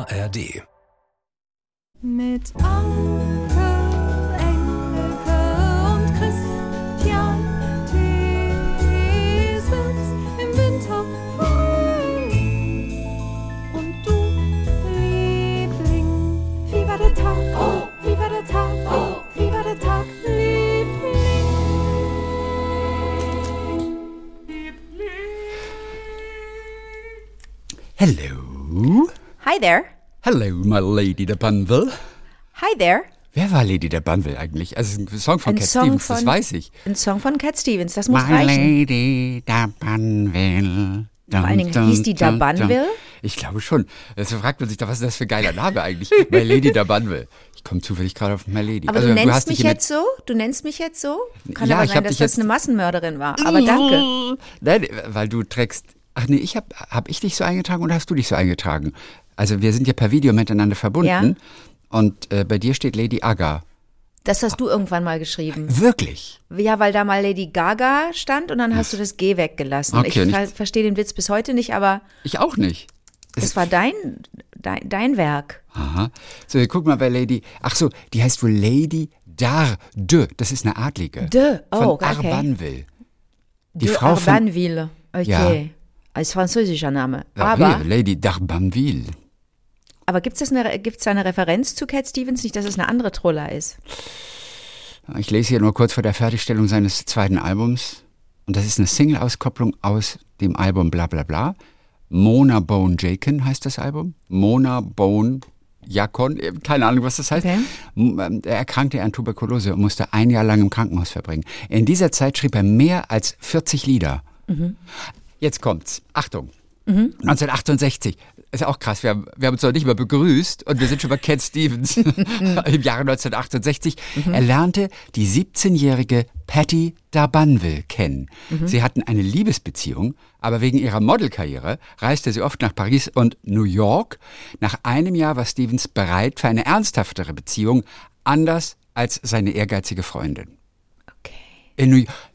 ARD. Mit Anke, Engelke und Christian Thiesens im Winter Frühling. Und du, Liebling, wie war der Tag? Oh, wie war der Tag? Oh, wie war der Tag, Liebling? Hello. Hi there. Hello, my Lady de Banville. Hi there. Wer war Lady de Banville eigentlich? Also ein Song von Cat Stevens, das weiß ich. Ein Song von Cat Stevens, das muss My reichen. Lady de Banville. Vor allen Dingen, hieß die da Banville? Ich glaube schon. Also fragt man sich doch, was ist das für ein geiler Name eigentlich? My Lady de Banville. Ich komme zufällig gerade auf My Lady. Aber also, du nennst hast mich dich jetzt so? Du nennst mich jetzt so? Kann Ja, aber ich sein, hab dass dich das jetzt- eine Massenmörderin war. Aber danke. Nein, weil du trägst... Ach nee, hab ich dich so eingetragen oder hast du dich so eingetragen? Also wir sind ja per Video miteinander verbunden. Ja. Und bei dir steht Lady Aga. Das hast du irgendwann mal geschrieben. Wirklich? Ja, weil da mal Lady Gaga stand und dann hast du das G weggelassen. Okay, Ich verstehe den Witz bis heute nicht, aber Ich auch nicht. es war dein Werk. Aha. So, wir gucken mal bei Lady. Ach so, die heißt wohl Lady Darde. Das ist eine Adlige. Oh, Von okay. Arbanville. Die De Frau von Arbanville. Okay. Ja. Als französischer Name. Ja, Aber hier, Lady d'Arbanville. gibt es da eine Referenz zu Cat Stevens? Nicht, dass es eine andere Troller ist. Ich lese hier nur kurz vor der Fertigstellung seines zweiten Albums. Und das ist eine Single-Auskopplung aus dem Album Bla Bla Bla. Mona Bone Jakin heißt das Album. Mona Bone Jakon, keine Ahnung, was das heißt. Okay. Er erkrankte an Tuberkulose und musste ein Jahr lang im Krankenhaus verbringen. In dieser Zeit schrieb er mehr als 40 Lieder. Jetzt kommt's. Achtung. 1968. Ist auch krass. Wir haben uns noch nicht mal begrüßt und wir sind schon bei Cat Stevens im Jahre 1968. Er lernte die 17-jährige Patti d'Arbanville kennen. Sie hatten eine Liebesbeziehung, aber wegen ihrer Modelkarriere reiste sie oft nach Paris und New York. Nach einem Jahr war Stevens bereit für eine ernsthaftere Beziehung, anders als seine ehrgeizige Freundin. Okay. In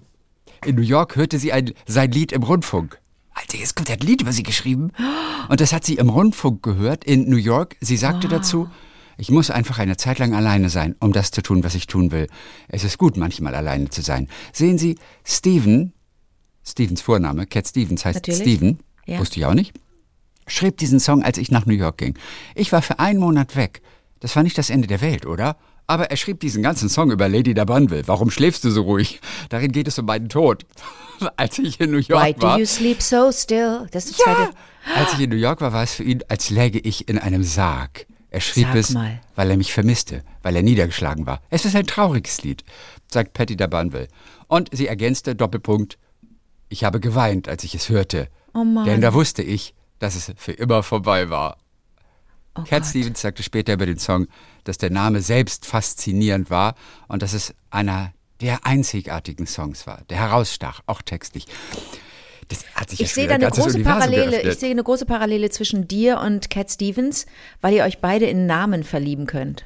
New York hörte sie sein Lied im Rundfunk. Alter, jetzt kommt, er hat ein Lied über sie geschrieben. Und das hat sie im Rundfunk gehört in New York. Sie sagte dazu, ich muss einfach eine Zeit lang alleine sein, um das zu tun, was ich tun will. Es ist gut, manchmal alleine zu sein. Sehen Sie, Stevens Vorname, Cat Stevens heißt Natürlich. Steven, Ja. wusste ich auch nicht, schrieb diesen Song, als ich nach New York ging. Ich war für einen Monat weg. Das war nicht das Ende der Welt, oder? Aber er schrieb diesen ganzen Song über Lady d'Arbanville. Warum schläfst du so ruhig? Darin geht es um meinen Tod. Als ich in New York Why war. do you sleep so still? Das ist die zweite. Als ich in New York war es für ihn, als läge ich in einem Sarg. Er schrieb Sag es, mal. weil er mich vermisste, weil er niedergeschlagen war. Es ist ein trauriges Lied, sagt Patti d'Arbanville. Und sie ergänzte, Doppelpunkt, ich habe geweint, als ich es hörte. Oh Mann. Denn da wusste ich, dass es für immer vorbei war. Oh Cat Gott. Stevens sagte später über den Song, dass der Name selbst faszinierend war und dass es einer der einzigartigen Songs war, der herausstach, auch textlich. Das hat sich Ich jetzt sehe wieder da eine ein ganzes große Universum Parallele. geöffnet. Ich sehe eine große Parallele zwischen dir und Cat Stevens, weil ihr euch beide in Namen verlieben könnt.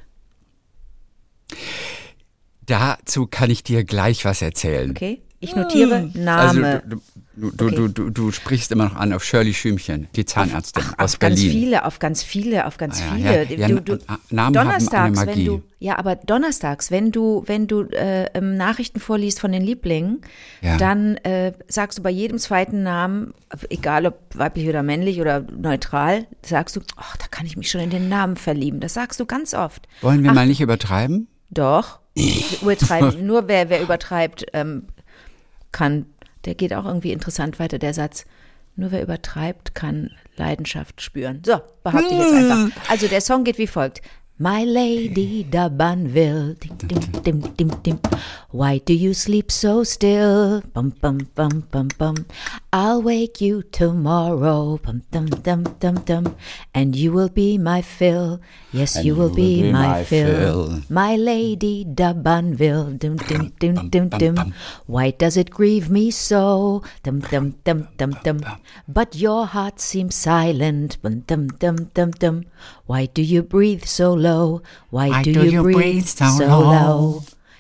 Dazu kann ich dir gleich was erzählen. Okay? Ich notiere Name. Also du sprichst immer noch an auf Shirley Schümchen, die Zahnärztin aus auf ganz Berlin. viele, auf ganz viele. Ja, Namen Donnerstags, haben eine Magie. aber donnerstags, wenn du Nachrichten vorliest von den Lieblingen, Ja. dann sagst du bei jedem zweiten Namen, egal ob weiblich oder männlich oder neutral, sagst du, ach, da kann ich mich schon in den Namen verlieben. Das sagst du ganz oft. Wollen wir mal nicht übertreiben? Doch. Übertreiben. Nur wer übertreibt, kann, der geht auch irgendwie interessant weiter, der Satz. Nur wer übertreibt, kann Leidenschaft spüren. So, behaupte ich jetzt einfach. Also der Song geht wie folgt. My Lady d'Arbanville, dim, dim, dim, dim, dim. Why do you sleep so still? Bum, bum, bum, bum, bum. I'll wake you tomorrow, bum, dum, dum, dum, dum. And you will be my fill. Yes, you will be my fill. My Lady d'Arbanville, dim, dim, dim, dim, dim. Why does it grieve me so? Dum, dum, dum, dum, dum. But your heart seems silent, dum, dum, dum, dum, dum. Why do you breathe so low? Why do you breathe so low?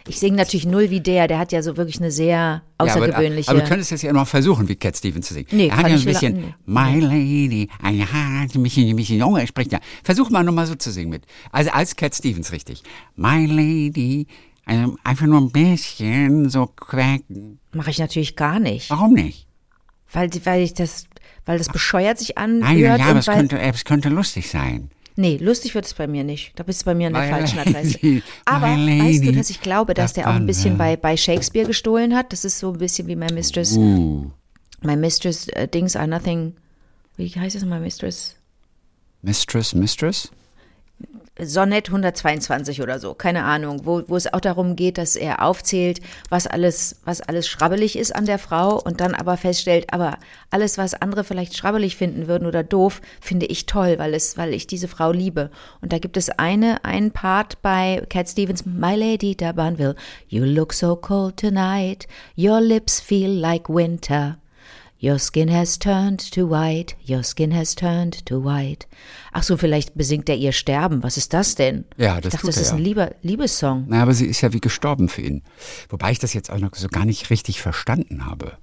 Ich singe natürlich null wie der hat ja so wirklich eine sehr außergewöhnliche. Aber du könntest es ja noch versuchen, wie Cat Stevens zu singen. Nee, er hat kann ja ich ein bisschen, My Lady, ein bisschen jung, er spricht ja. Versuch mal nochmal so zu singen mit. Also als Cat Stevens richtig. My Lady, also einfach nur ein bisschen so quäken. Mache ich natürlich gar nicht. Warum nicht? Weil das bescheuert sich anhört. Nein, ja, aber es könnte lustig sein. Nee, lustig wird es bei mir nicht. Da bist du bei mir an der falschen Adresse. Aber weißt du, dass ich glaube, dass der auch ein bisschen bei Shakespeare gestohlen hat? Das ist so ein bisschen wie My Mistress. My Mistress Things are nothing. Wie heißt es, My Mistress? Mistress? Sonett 122 oder so, keine Ahnung, wo es auch darum geht, dass er aufzählt, was alles schrabbelig ist an der Frau und dann aber feststellt, aber alles, was andere vielleicht schrabbelig finden würden oder doof, finde ich toll, weil ich diese Frau liebe. Und da gibt es einen Part bei Cat Stevens, My Lady d'Abanville, You look so cold tonight, your lips feel like winter. Your skin has turned to white, your skin has turned to white. Ach so, vielleicht besingt er ihr Sterben. Was ist das denn? Ja, das ich dachte, tut das ist ein Liebessong. Na, aber sie ist ja wie gestorben für ihn. Wobei ich das jetzt auch noch so gar nicht richtig verstanden habe.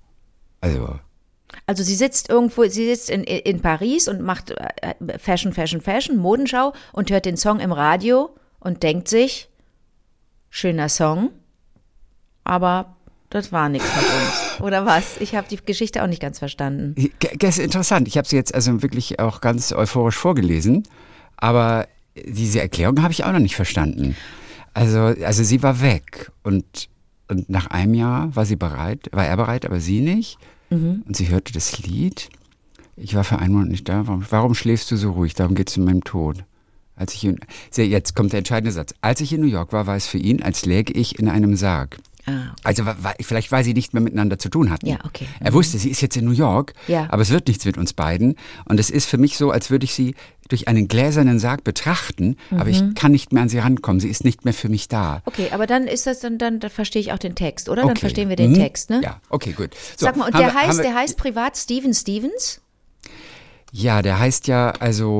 Also sie sitzt in Paris und macht Fashion, Modenschau und hört den Song im Radio und denkt sich, schöner Song, aber das war nichts mit uns. Oder was? Ich habe die Geschichte auch nicht ganz verstanden. Das ist interessant. Ich habe sie jetzt also wirklich auch ganz euphorisch vorgelesen. Aber diese Erklärung habe ich auch noch nicht verstanden. Also sie war weg. Und nach einem Jahr war er bereit, aber sie nicht. Mhm. Und sie hörte das Lied. Ich war für einen Monat nicht da. Warum schläfst du so ruhig? Darum geht es in meinem Tod. Jetzt kommt der entscheidende Satz. Als ich in New York war es für ihn, als läge ich in einem Sarg. Ah, okay. Also vielleicht, weil sie nicht mehr miteinander zu tun hatten. Ja, okay. Er wusste, sie ist jetzt in New York, aber es wird nichts mit uns beiden. Und es ist für mich so, als würde ich sie durch einen gläsernen Sarg betrachten, aber ich kann nicht mehr an sie rankommen. Sie ist nicht mehr für mich da. Okay, aber dann ist das dann verstehe ich auch den Text, oder? Okay. Dann verstehen wir den Text, ne? Ja, okay, gut. So, sag mal, und der heißt privat Steven Stevens? Ja, der heißt ja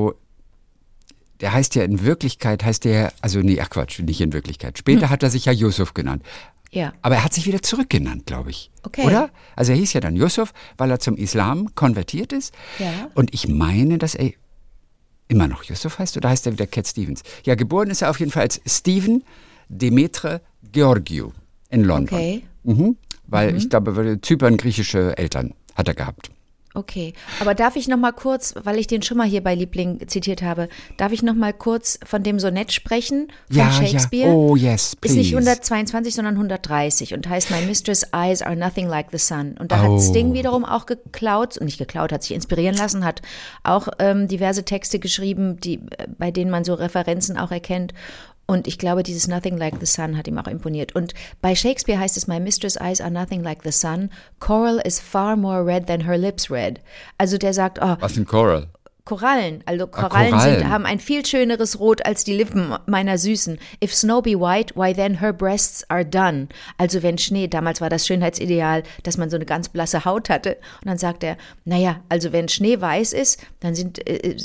in Wirklichkeit, nicht in Wirklichkeit. Später hat er sich ja Yusuf genannt. Ja. Aber er hat sich wieder zurückgenannt, glaube ich. Okay. Oder? Also er hieß ja dann Yusuf, weil er zum Islam konvertiert ist. Ja. Und ich meine, dass er immer noch Yusuf heißt, oder heißt er wieder Cat Stevens? Ja, geboren ist er auf jeden Fall als Steven Demetre Georgiou in London. Okay. Weil ich glaube, Zypern griechische Eltern hat er gehabt. Okay, aber darf ich noch mal kurz, weil ich den schon mal hier bei Liebling zitiert habe, darf ich noch mal kurz von dem Sonett sprechen, von Shakespeare? Ja. Oh, yes, please. Ist nicht 122, sondern 130 und heißt My Mistress' Eyes are nothing like the sun. Und da hat Sting wiederum auch hat sich inspirieren lassen, hat auch diverse Texte geschrieben, bei denen man so Referenzen auch erkennt. Und ich glaube, dieses Nothing Like the Sun hat ihm auch imponiert. Und bei Shakespeare heißt es, My mistress' eyes are nothing like the sun. Coral is far more red than her lips red. Also der sagt, was sind Coral? Korallen. Also Korallen haben ein viel schöneres Rot als die Lippen meiner Süßen. If snow be white, why then her breasts are done. Also wenn Schnee, damals war das Schönheitsideal, dass man so eine ganz blasse Haut hatte. Und dann sagt er, naja, also wenn Schnee weiß ist, dann sind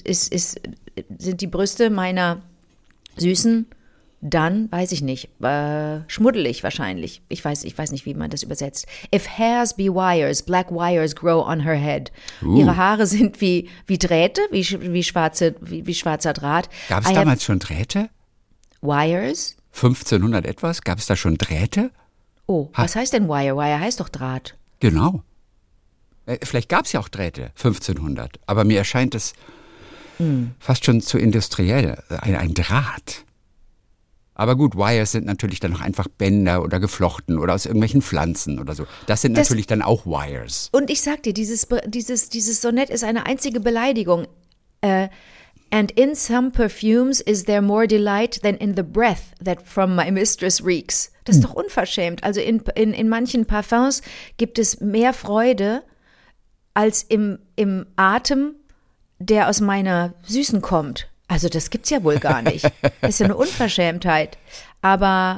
die Brüste meiner Süßen dann, weiß ich nicht, schmuddelig wahrscheinlich. Ich weiß nicht, wie man das übersetzt. If hairs be wires, black wires grow on her head. Ihre Haare sind wie Drähte, wie schwarzer Draht. Gab es damals schon Drähte? Wires? 1500 etwas? Gab es da schon Drähte? Oh, was heißt denn Wire? Wire heißt doch Draht. Genau. Vielleicht gab es ja auch Drähte, 1500. Aber mir erscheint es fast schon zu industriell, ein Draht. Aber gut, Wires sind natürlich dann auch einfach Bänder oder geflochten oder aus irgendwelchen Pflanzen oder so. Das sind natürlich dann auch Wires. Und ich sag dir, dieses Sonett ist eine einzige Beleidigung. And in some perfumes is there more delight than in the breath that from my mistress reeks. Das ist doch unverschämt. Also in manchen Parfums gibt es mehr Freude als im Atem, der aus meiner Süßen kommt. Also das gibt's ja wohl gar nicht. Das ist ja eine Unverschämtheit. Aber,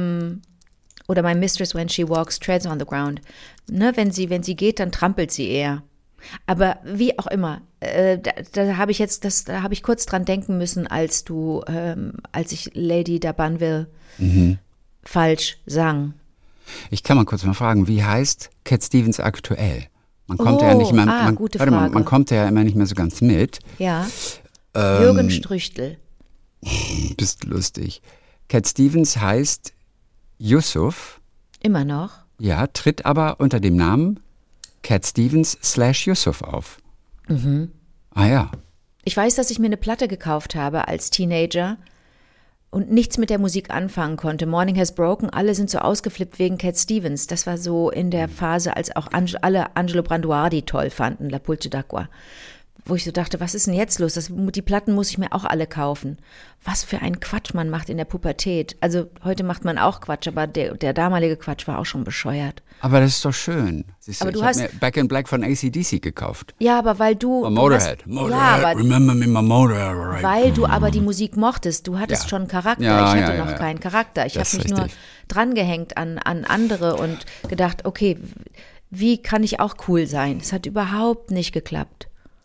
oder my mistress when she walks treads on the ground. Ne, wenn sie geht, dann trampelt sie eher. Aber wie auch immer, da habe ich kurz dran denken müssen, als ich Lady d'Abanville falsch sang. Ich kann mal kurz mal fragen, wie heißt Cat Stevens aktuell? Man kommt ja nicht mehr, gute Frage. Man kommt ja immer nicht mehr so ganz mit. Ja, Jürgen Strüchtel. Bist lustig. Cat Stevens heißt Yusuf. Immer noch? Ja, tritt aber unter dem Namen Cat Stevens / Yusuf auf. Ah ja. Ich weiß, dass ich mir eine Platte gekauft habe als Teenager und nichts mit der Musik anfangen konnte. Morning Has Broken, alle sind so ausgeflippt wegen Cat Stevens. Das war so in der Phase, als auch alle Angelo Branduardi toll fanden, La Pulce d'Acqua. Wo ich so dachte, was ist denn jetzt los? Die Platten muss ich mir auch alle kaufen. Was für ein Quatsch man macht in der Pubertät. Also heute macht man auch Quatsch, aber der damalige Quatsch war auch schon bescheuert. Aber das ist doch schön. Siehst Aber du, du ich hast- habe mir Back in Black von AC/DC gekauft. Ja, aber weil du... Motorhead. Remember me, my Motorhead. Right? Weil du aber die Musik mochtest. Du hattest Ja. schon Charakter. Ja, ich hatte ja, noch ja. keinen Charakter. Ich habe Das ist mich nur richtig. drangehängt an andere und gedacht, okay, wie kann ich auch cool sein? Es hat überhaupt nicht geklappt.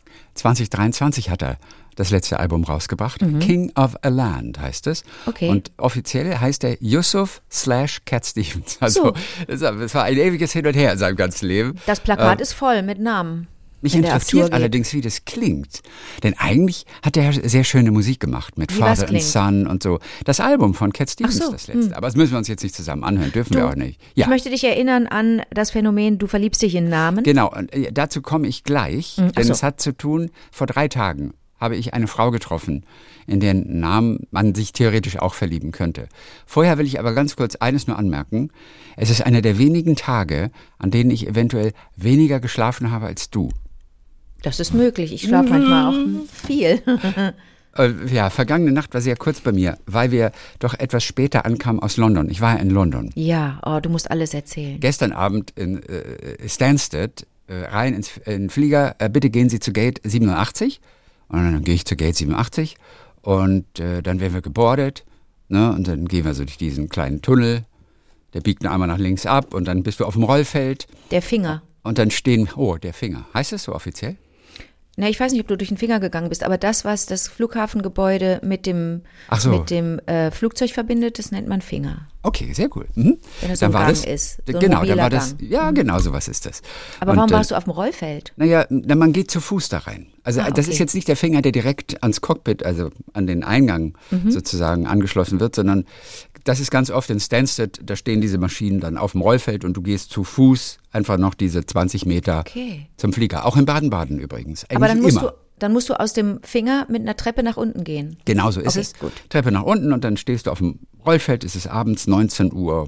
2023 hat er das letzte Album rausgebracht. King of a Land heißt es. Okay. Und offiziell heißt er Yusuf / Cat Stevens. Also es war ein ewiges Hin und Her in seinem ganzen Leben. Das Plakat ist voll mit Namen. Mich wenn der auf Tour interessiert geht. allerdings, wie das klingt. Denn eigentlich hat er sehr schöne Musik gemacht mit Wie was Father and klingt? Son und so. Das Album von Cat Stevens, Ach so, das letzte. Aber das müssen wir uns jetzt nicht zusammen anhören, dürfen wir auch nicht. Ich möchte dich erinnern an das Phänomen, du verliebst dich in Namen. Genau, und dazu komme ich gleich, ach denn so. es hat zu tun, vor 3 Tagen habe ich eine Frau getroffen, in deren Namen man sich theoretisch auch verlieben könnte. Vorher will ich aber ganz kurz eines nur anmerken. Es ist einer der wenigen Tage, an denen ich eventuell weniger geschlafen habe als du. Das ist möglich. Ich schlafe manchmal auch viel. Ja, vergangene Nacht war sehr kurz bei mir, weil wir doch etwas später ankamen aus London. Ich war ja in London. Ja, du musst alles erzählen. Gestern Abend in Stansted rein in den Flieger, bitte gehen Sie zu Gate 87. Und dann gehe ich zu Gate 87 und dann werden wir gebordet. Ne? Und dann gehen wir so durch diesen kleinen Tunnel. Der biegt nur einmal nach links ab und dann bist du auf dem Rollfeld. Der Finger. Und dann stehen, der Finger. Heißt das so offiziell? Na, ich weiß nicht, ob du durch den Finger gegangen bist, aber das, was das Flughafengebäude mit dem Flugzeug verbindet, das nennt man Finger. Okay, sehr cool. Mhm. Wenn es so ein Gang ist, so ein genau, dann mobiler war das. Gang. Ja, genau, sowas ist das. Aber Und, warum warst du auf dem Rollfeld? Naja, man geht zu Fuß da rein. Also das okay. ist jetzt nicht der Finger, der direkt ans Cockpit, also an den Eingang sozusagen angeschlossen wird, sondern das ist ganz oft in Stansted, da stehen diese Maschinen dann auf dem Rollfeld und du gehst zu Fuß einfach noch diese 20 Meter Okay. zum Flieger. Auch in Baden-Baden übrigens. Aber Eigentlich dann musst du aus dem Finger mit einer Treppe nach unten gehen. Genau so ist Okay, es. gut. Treppe nach unten und dann stehst du auf dem Rollfeld, es ist abends 19:12 Uhr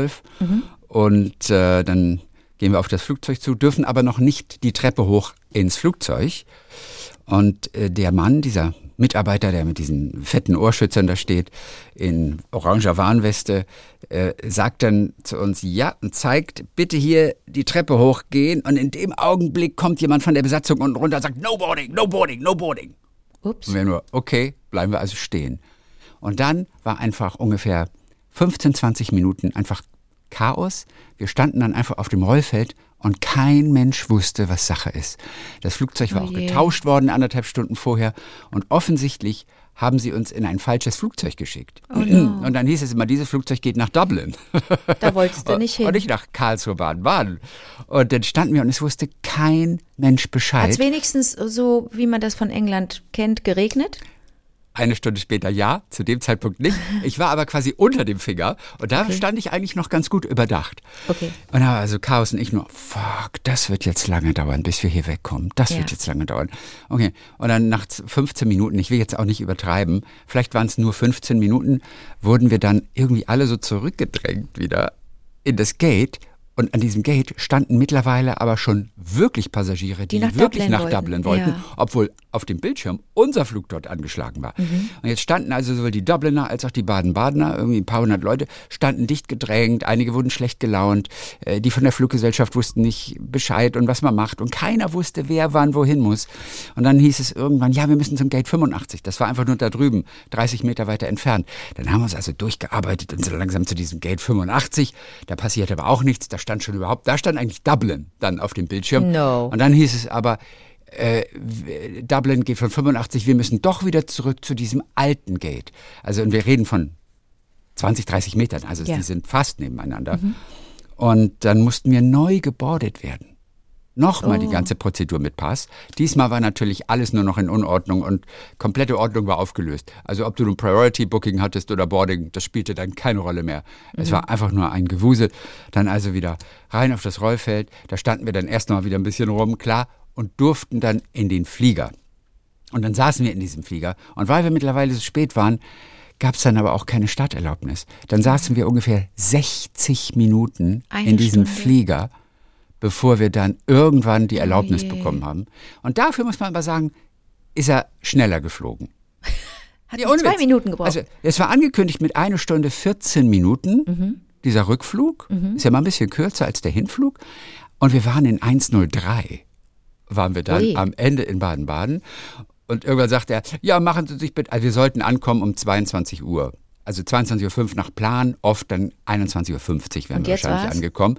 und dann gehen wir auf das Flugzeug zu, dürfen aber noch nicht die Treppe hoch ins Flugzeug. Und der Mann, dieser Mitarbeiter, der mit diesen fetten Ohrschützern da steht, in oranger Warnweste, sagt dann zu uns, ja, und zeigt, bitte hier die Treppe hochgehen. Und in dem Augenblick kommt jemand von der Besatzung unten runter und sagt, no boarding, no boarding, no boarding. Ups. Und wir nur, okay, bleiben wir also stehen. Und dann war einfach ungefähr 15, 20 Minuten einfach Chaos. Wir standen dann einfach auf dem Rollfeld und kein Mensch wusste, was Sache ist. Das Flugzeug war auch je. getauscht worden 1,5 Stunden vorher und offensichtlich haben sie uns in ein falsches Flugzeug geschickt. Und dann hieß es immer, dieses Flugzeug geht nach Dublin. Da wolltest du nicht hin. Und nicht nach Karlsruhe, Baden-Baden. Und dann standen wir und es wusste kein Mensch Bescheid. Hat es wenigstens so, wie man das von England kennt, geregnet? 1 Stunde später ja, zu dem Zeitpunkt nicht. Ich war aber quasi unter dem Finger und da stand ich eigentlich noch ganz gut überdacht. Okay. Und da war also Chaos und ich nur, fuck, das wird jetzt lange dauern, bis wir hier wegkommen. Das wird jetzt lange dauern. Okay, und dann nach 15 Minuten, ich will jetzt auch nicht übertreiben, vielleicht waren es nur 15 Minuten, wurden wir dann irgendwie alle so zurückgedrängt wieder in das Gate. Und an diesem Gate standen mittlerweile aber schon wirklich Passagiere, die nach wirklich Dublin nach wollten. Dublin wollten, Ja. obwohl auf dem Bildschirm unser Flug dort angeschlagen war. Und jetzt standen also sowohl die Dubliner als auch die Baden-Badener, irgendwie ein paar hundert Leute, standen dicht gedrängt, einige wurden schlecht gelaunt, die von der Fluggesellschaft wussten nicht Bescheid und was man macht und keiner wusste, wer wann wohin muss. Und dann hieß es irgendwann, ja, wir müssen zum Gate 85, das war einfach nur da drüben, 30 Meter weiter entfernt. Dann haben wir uns also durchgearbeitet und so langsam zu diesem Gate 85, da passierte aber auch nichts, da stand eigentlich Dublin dann auf dem Bildschirm. No. Und dann hieß es aber, Dublin geht von 85, wir müssen doch wieder zurück zu diesem alten Gate. Also und wir reden von 20, 30 Metern, also die sind fast nebeneinander. Und dann mussten wir neu gebordet werden. Nochmal die ganze Prozedur mit Pass. Diesmal war natürlich alles nur noch in Unordnung und komplette Ordnung war aufgelöst. Also ob du ein Priority Booking hattest oder Boarding, das spielte dann keine Rolle mehr. Es war einfach nur ein Gewusel. Dann also wieder rein auf das Rollfeld. Da standen wir dann erst noch mal wieder ein bisschen rum, klar, und durften dann in den Flieger. Und dann saßen wir in diesem Flieger. Und weil wir mittlerweile so spät waren, gab es dann aber auch keine Starterlaubnis. Dann saßen wir ungefähr 60 Minuten in diesem Flieger, bevor wir dann irgendwann die Erlaubnis bekommen haben. Und dafür muss man aber sagen, ist er schneller geflogen. Hat ja, 2 Minuten gebraucht. Also es war angekündigt mit 1 Stunde 14 Minuten, dieser Rückflug. Ist ja mal ein bisschen kürzer als der Hinflug. Und wir waren in 1:03, waren wir dann am Ende in Baden-Baden. Und irgendwann sagte er, ja, machen Sie sich bitte, also wir sollten ankommen um 22 Uhr. Also 22:05 Uhr nach Plan, oft dann 21:50 Uhr wären wir wahrscheinlich angekommen.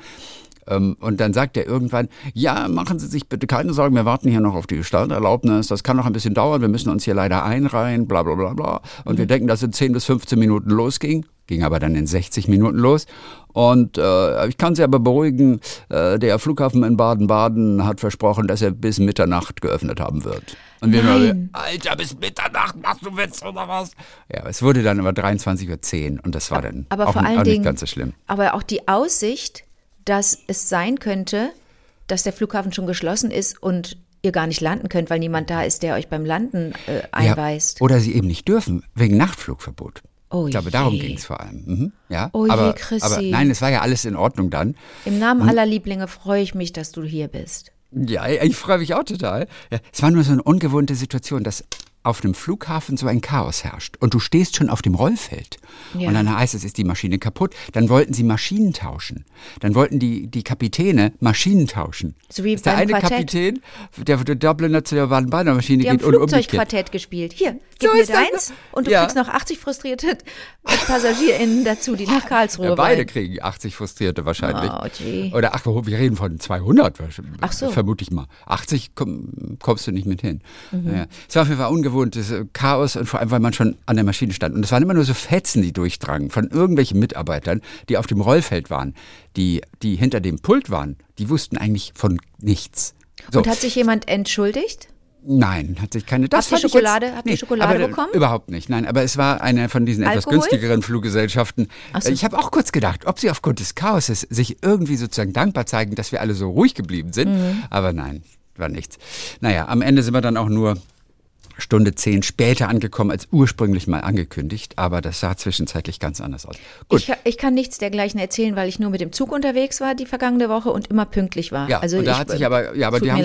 Und dann sagt er irgendwann, ja, machen Sie sich bitte keine Sorgen, wir warten hier noch auf die Starterlaubnis, das kann noch ein bisschen dauern, wir müssen uns hier leider einreihen, bla bla bla bla. Und wir denken, dass es in 10 bis 15 Minuten losging, ging aber dann in 60 Minuten los. Und ich kann Sie aber beruhigen, der Flughafen in Baden-Baden hat versprochen, dass er bis Mitternacht geöffnet haben wird. Und wir nur, Alter, bis Mitternacht, machst du Witz oder was? Ja, es wurde dann aber 23:10 Uhr und das war dann aber auch, vor allen auch Dingen, nicht ganz so schlimm. Aber auch die Aussicht, dass es sein könnte, dass der Flughafen schon geschlossen ist und ihr gar nicht landen könnt, weil niemand da ist, der euch beim Landen einweist. Ja, oder sie eben nicht dürfen, wegen Nachtflugverbot. Oh ich glaube, darum ging es vor allem. Ja, oh aber Chrissy. nein, es war ja alles in Ordnung dann. Im Namen aller Lieblinge freue ich mich, dass du hier bist. Ja, ich freue mich auch total. Ja, es war nur so eine ungewohnte Situation, dass auf einem Flughafen so ein Chaos herrscht und du stehst schon auf dem Rollfeld und dann heißt es, ist die Maschine kaputt. Dann wollten sie Maschinen tauschen. Dann wollten die Kapitäne Maschinen tauschen. So wie der beim eine Quartett. Kapitän, der Dubliner zu der Baden-Baden-Maschine geht und umgekehrt. Flugzeugquartett gespielt. Hier, gib So mir ist das. deins und du kriegst noch 80 frustrierte PassagierInnen dazu, die nach Karlsruhe Ja, beide wollen. kriegen 80 Frustrierte wahrscheinlich. Oh, gee. Oder wir reden von 200, Ach so. vermute ich mal. 80 kommst du nicht mit hin. Ja. Es war auf jeden Fall ungewohntes Chaos und vor allem, weil man schon an der Maschine stand. Und es waren immer nur so Fetzen, die durchdrangen von irgendwelchen Mitarbeitern, die auf dem Rollfeld waren, die hinter dem Pult waren. Die wussten eigentlich von nichts. So. Und hat sich jemand entschuldigt? Nein, hat sich keine. Das Habt ihr Schokolade bekommen? Überhaupt nicht, nein. Aber es war eine von diesen etwas Alkohol? günstigeren Fluggesellschaften. Ach so. Ich habe auch kurz gedacht, ob sie aufgrund des Chaoses sich irgendwie sozusagen dankbar zeigen, dass wir alle so ruhig geblieben sind. Aber nein, war nichts. Naja, am Ende sind wir dann auch nur Stunde 10 später angekommen als ursprünglich mal angekündigt, aber das sah zwischenzeitlich ganz anders aus. Gut. Ich kann nichts dergleichen erzählen, weil ich nur mit dem Zug unterwegs war die vergangene Woche und immer pünktlich war. Ja, also und da hat sich aber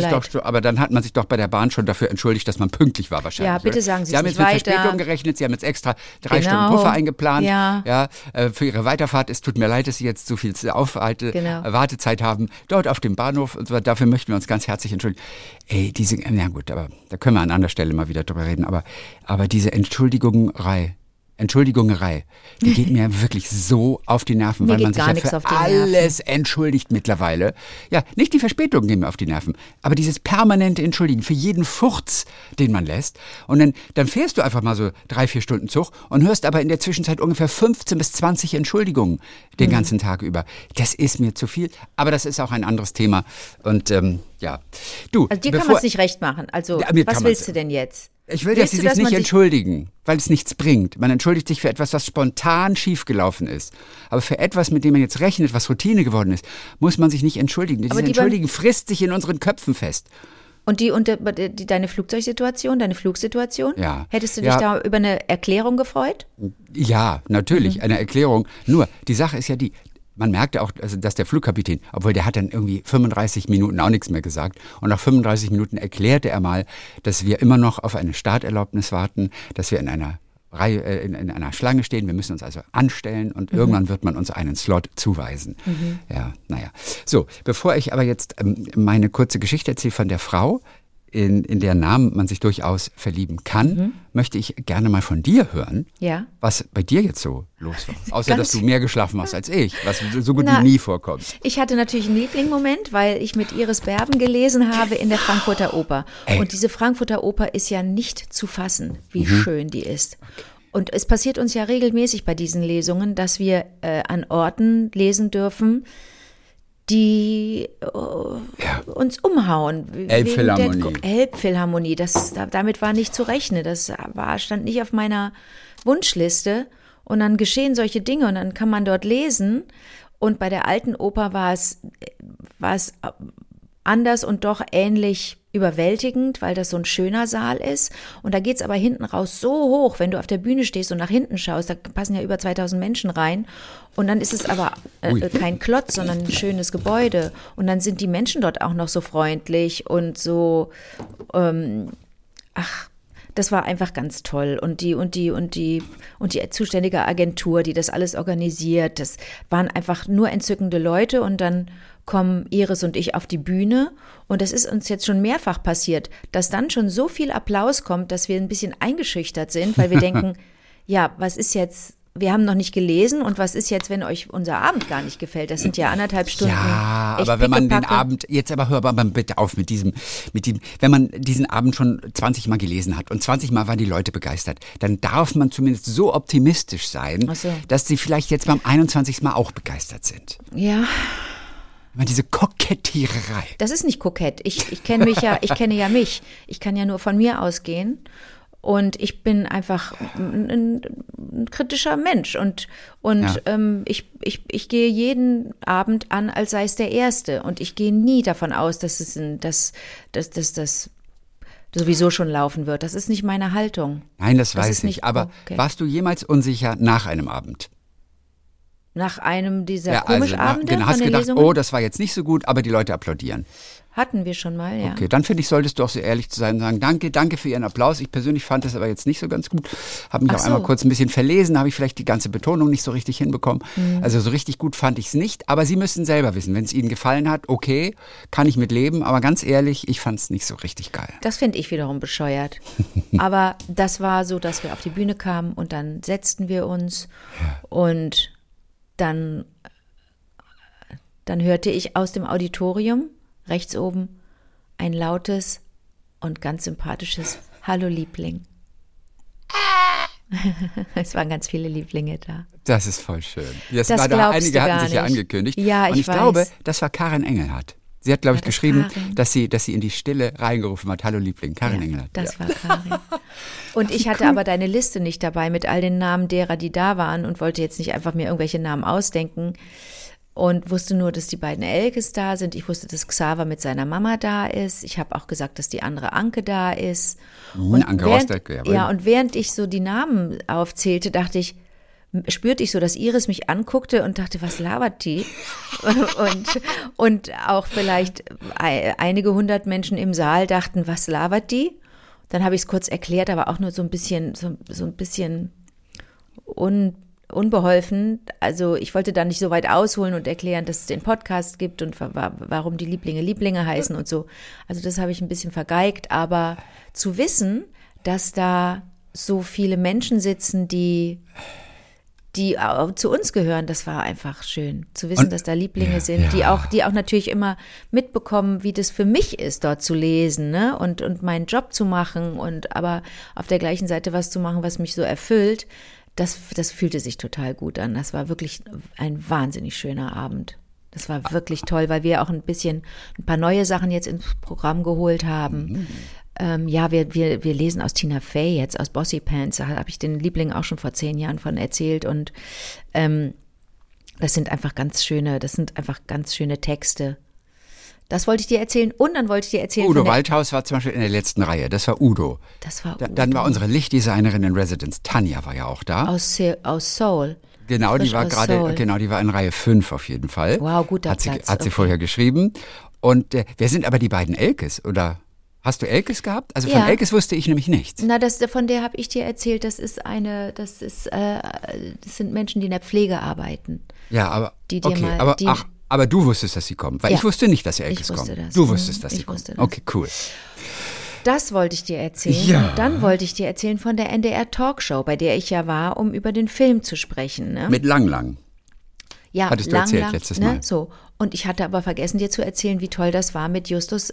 dann hat man sich doch bei der Bahn schon dafür entschuldigt, dass man pünktlich war wahrscheinlich. Ja, bitte sagen Sie es haben nicht jetzt mit weiter. Verspätung gerechnet, Sie haben jetzt extra 3 Genau. Stunden Puffer eingeplant. Ja. Für Ihre Weiterfahrt. Es tut mir leid, dass Sie jetzt so viel Wartezeit haben dort auf dem Bahnhof. Und so, dafür möchten wir uns ganz herzlich entschuldigen. Na gut, aber da können wir an anderer Stelle mal wieder drüber reden. Aber diese Entschuldigungerei, die geht mir wirklich so auf die Nerven, Mir weil man geht sich gar ja nichts für auf die Nerven. alles entschuldigt mittlerweile. Ja, nicht die Verspätungen gehen mir auf die Nerven, aber dieses permanente Entschuldigen für jeden Furz, den man lässt. Und dann fährst du einfach mal so 3-4 Stunden Zug und hörst aber in der Zwischenzeit ungefähr 15 bis 20 Entschuldigungen den ganzen Tag über. Das ist mir zu viel, aber das ist auch ein anderes Thema. Und ja, du. Also dir kann man es nicht recht machen. Also Ja, mir kann was man's- willst du denn jetzt? Ich will, dass Willst sie du, sich dass nicht man sich- entschuldigen, weil es nichts bringt. Man entschuldigt sich für etwas, was spontan schiefgelaufen ist. Aber für etwas, mit dem man jetzt rechnet, was Routine geworden ist, muss man sich nicht entschuldigen. Dieses Entschuldigen frisst sich in unseren Köpfen fest. Und deine Flugsituation? Ja. Hättest du dich da über eine Erklärung gefreut? Ja, natürlich, eine Erklärung. Nur, die Sache ist ja die, man merkte auch, also, dass der Flugkapitän, obwohl der hat dann irgendwie 35 Minuten auch nichts mehr gesagt. Und nach 35 Minuten erklärte er mal, dass wir immer noch auf eine Starterlaubnis warten, dass wir in einer Reihe, in einer Schlange stehen. Wir müssen uns also anstellen und irgendwann wird man uns einen Slot zuweisen. Ja, naja. So, bevor ich aber jetzt meine kurze Geschichte erzähle von der Frau, in deren Namen man sich durchaus verlieben kann, möchte ich gerne mal von dir hören, was bei dir jetzt so los war. Außer, dass du mehr geschlafen hast als ich, was so gut wie nie vorkommt. Ich hatte natürlich einen Lieblingsmoment, weil ich mit Iris Berben gelesen habe in der Frankfurter Oper. Und diese Frankfurter Oper ist ja nicht zu fassen, wie schön die ist. Und es passiert uns ja regelmäßig bei diesen Lesungen, dass wir an Orten lesen dürfen, die uns umhauen. Elbphilharmonie. Elbphilharmonie, damit war nicht zu rechnen. Das stand nicht auf meiner Wunschliste. Und dann geschehen solche Dinge und dann kann man dort lesen. Und bei der Alten Oper war es anders und doch ähnlich überwältigend, weil das so ein schöner Saal ist. Und da geht's aber hinten raus so hoch, wenn du auf der Bühne stehst und nach hinten schaust, da passen ja über 2000 Menschen rein. Und dann ist es aber kein Klotz, sondern ein schönes Gebäude. Und dann sind die Menschen dort auch noch so freundlich und so, das war einfach ganz toll. Und die zuständige Agentur, die das alles organisiert, das waren einfach nur entzückende Leute. Und dann kommen Iris und ich auf die Bühne. Und das ist uns jetzt schon mehrfach passiert, dass dann schon so viel Applaus kommt, dass wir ein bisschen eingeschüchtert sind, weil wir denken, ja, was ist jetzt, wir haben noch nicht gelesen und was ist jetzt, wenn euch unser Abend gar nicht gefällt? Das sind ja 1,5 Stunden. Ja, aber wenn man den Abend, jetzt aber hör mal bitte auf mit diesem, wenn man diesen Abend schon 20 Mal gelesen hat und 20 Mal waren die Leute begeistert, dann darf man zumindest so optimistisch sein, dass sie vielleicht jetzt beim 21. Mal auch begeistert sind. Ja. Diese Kokettiererei. Das ist nicht kokett. Ich kenne ja mich. Ich kann ja nur von mir ausgehen. Und ich bin einfach ein kritischer Mensch. Und ich gehe jeden Abend an, als sei es der erste. Und ich gehe nie davon aus, dass das sowieso schon laufen wird. Das ist nicht meine Haltung. Nein, das weiß ich. Aber warst du jemals unsicher nach einem Abend? Nach einem dieser Komischabende genau, hast gedacht, Lesungen? Oh, das war jetzt nicht so gut, aber die Leute applaudieren. Hatten wir schon mal, ja. Okay, dann finde ich, solltest du auch so ehrlich zu sein und sagen, danke für Ihren Applaus. Ich persönlich fand das aber jetzt nicht so ganz gut. Habe mich auch einmal kurz ein bisschen verlesen, habe ich vielleicht die ganze Betonung nicht so richtig hinbekommen. Also so richtig gut fand ich es nicht. Aber Sie müssen selber wissen, wenn es Ihnen gefallen hat, okay, kann ich mit leben. Aber ganz ehrlich, ich fand es nicht so richtig geil. Das finde ich wiederum bescheuert. Aber das war so, dass wir auf die Bühne kamen und dann setzten wir uns und dann hörte ich aus dem Auditorium rechts oben ein lautes und ganz sympathisches Hallo Liebling. Es waren ganz viele Lieblinge da. Das ist voll schön. Einige hatten sich ja angekündigt. Ja, und ich glaube, das war Karin Engelhardt. Sie hat, glaube ich, geschrieben, dass sie in die Stille reingerufen hat. Hallo Liebling, Karin Engelhardt. Das war Karin. Und ich hatte aber deine Liste nicht dabei mit all den Namen derer, die da waren und wollte jetzt nicht einfach mir irgendwelche Namen ausdenken und wusste nur, dass die beiden Elkes da sind. Ich wusste, dass Xaver mit seiner Mama da ist. Ich habe auch gesagt, dass die andere Anke da ist. Und Anke Rostek, ja, und während ich so die Namen aufzählte, spürte ich so, dass Iris mich anguckte und dachte, was labert die? und auch vielleicht einige 100 Menschen im Saal dachten, was labert die? Dann habe ich es kurz erklärt, aber auch nur so ein bisschen unbeholfen. Also ich wollte da nicht so weit ausholen und erklären, dass es den Podcast gibt und warum die Lieblinge heißen und so. Also das habe ich ein bisschen vergeigt, aber zu wissen, dass da so viele Menschen sitzen, die zu uns gehören, das war einfach schön. Zu wissen, dass da Lieblinge sind, die auch natürlich immer mitbekommen, wie das für mich ist, dort zu lesen, ne? Und meinen Job zu machen aber auf der gleichen Seite was zu machen, was mich so erfüllt, das fühlte sich total gut an. Das war wirklich ein wahnsinnig schöner Abend. Das war wirklich toll, weil wir auch ein paar neue Sachen jetzt ins Programm geholt haben. Wir lesen aus Tina Fey jetzt, aus Bossy Pants, da habe ich den Liebling auch schon vor 10 Jahren von erzählt und das sind einfach ganz schöne Texte. Das wollte ich dir erzählen und dann wollte ich dir erzählen. Udo Waldhaus war zum Beispiel in der letzten Reihe, das war Udo. Dann war unsere Lichtdesignerin in Residence, Tanja war ja auch da. Aus Soul. Genau, die war in Reihe 5 auf jeden Fall. Wow, guter Platz. Hat sie vorher geschrieben. Und wer sind aber die beiden Elkes, oder? Hast du Elkes gehabt? Also von Elkes wusste ich nämlich nichts. Na, von der habe ich dir erzählt, das sind Menschen, die in der Pflege arbeiten. Ja, aber aber du wusstest, dass sie kommen, weil ich wusste nicht, dass Elkes kommen. Das. Du wusstest, dass sie kommen. Okay, cool. Das wollte ich dir erzählen. Ja. Und dann wollte ich dir erzählen von der NDR Talkshow, bei der ich ja war, um über den Film zu sprechen. Ne? Mit Lang. Ja, hattest du erzählt letztes Mal. So. Und ich hatte aber vergessen, dir zu erzählen, wie toll das war mit Julius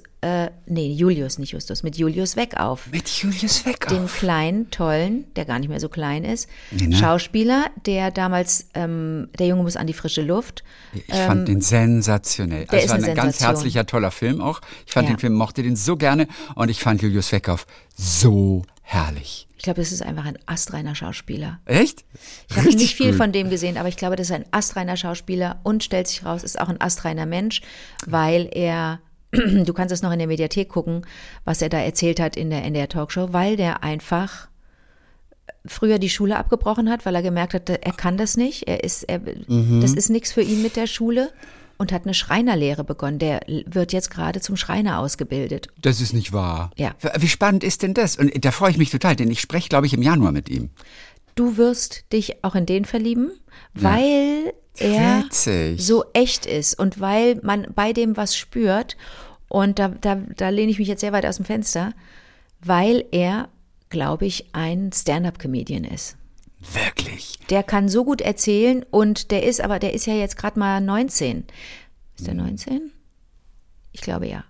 Weckauf. Mit Julius Weckauf. Den kleinen, tollen, der gar nicht mehr so klein ist, ne? Schauspieler, der damals, der Junge muss an die frische Luft. Ich fand den sensationell. Der Es ist war eine ein ganz Sensation. herzlicher, toller Film auch. Ich fand Ja. den Film, mochte den so gerne und ich fand Julius Weckauf so herrlich. Ich glaube, das ist einfach ein astreiner Schauspieler. Echt? Ich habe nicht viel gut. von dem gesehen, aber ich glaube, das ist ein astreiner Schauspieler und stellt sich raus, ist auch ein astreiner Mensch, weil er, du kannst es noch in der Mediathek gucken, was er da erzählt hat in der Talkshow, weil der einfach früher die Schule abgebrochen hat, weil er gemerkt hat, er kann das nicht, das ist nichts für ihn mit der Schule und hat eine Schreinerlehre begonnen. Der wird jetzt gerade zum Schreiner ausgebildet. Das ist nicht wahr. Ja. Wie spannend ist denn das? Und da freue ich mich total, denn ich spreche, glaube ich, im Januar mit ihm. Du wirst dich auch in den verlieben, weil er Witzig. so echt ist und weil man bei dem was spürt. Und da lehne ich mich jetzt sehr weit aus dem Fenster, weil er, glaube ich, ein Stand-up-Comedian ist. Wirklich. Der kann so gut erzählen und der ist ja jetzt gerade mal 19. Ist der 19? Ich glaube ja.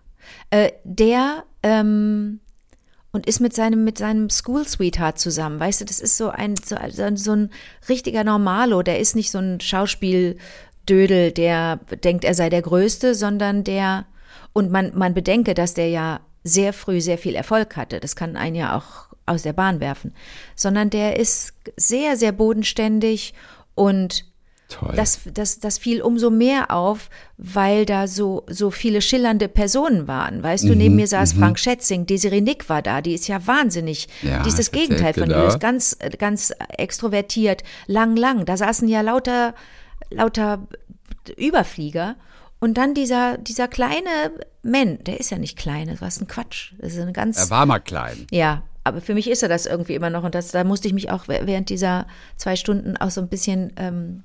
Und ist mit seinem School Sweetheart zusammen. Weißt du, das ist so ein richtiger Normalo. Der ist nicht so ein Schauspieldödel, der denkt, er sei der Größte, sondern und man bedenke, dass der ja sehr früh sehr viel Erfolg hatte. Das kann einen ja auch aus der Bahn werfen. Sondern der ist sehr, sehr bodenständig und Toll. das fiel umso mehr auf, weil da so viele schillernde Personen waren. Weißt du, neben mir saß Frank Schätzing, Desiree Nick war da, die ist ja wahnsinnig. Ja, die ist das Gegenteil von genau. Julius, ganz, ganz extrovertiert, lang. Da saßen ja lauter Überflieger. Und dann dieser kleine Mensch, der ist ja nicht klein, das war ein Quatsch. Das ist eine ganz. Er war mal klein. Ja, aber für mich ist er das irgendwie immer noch. Und da musste ich mich auch während dieser 2 Stunden auch so ein bisschen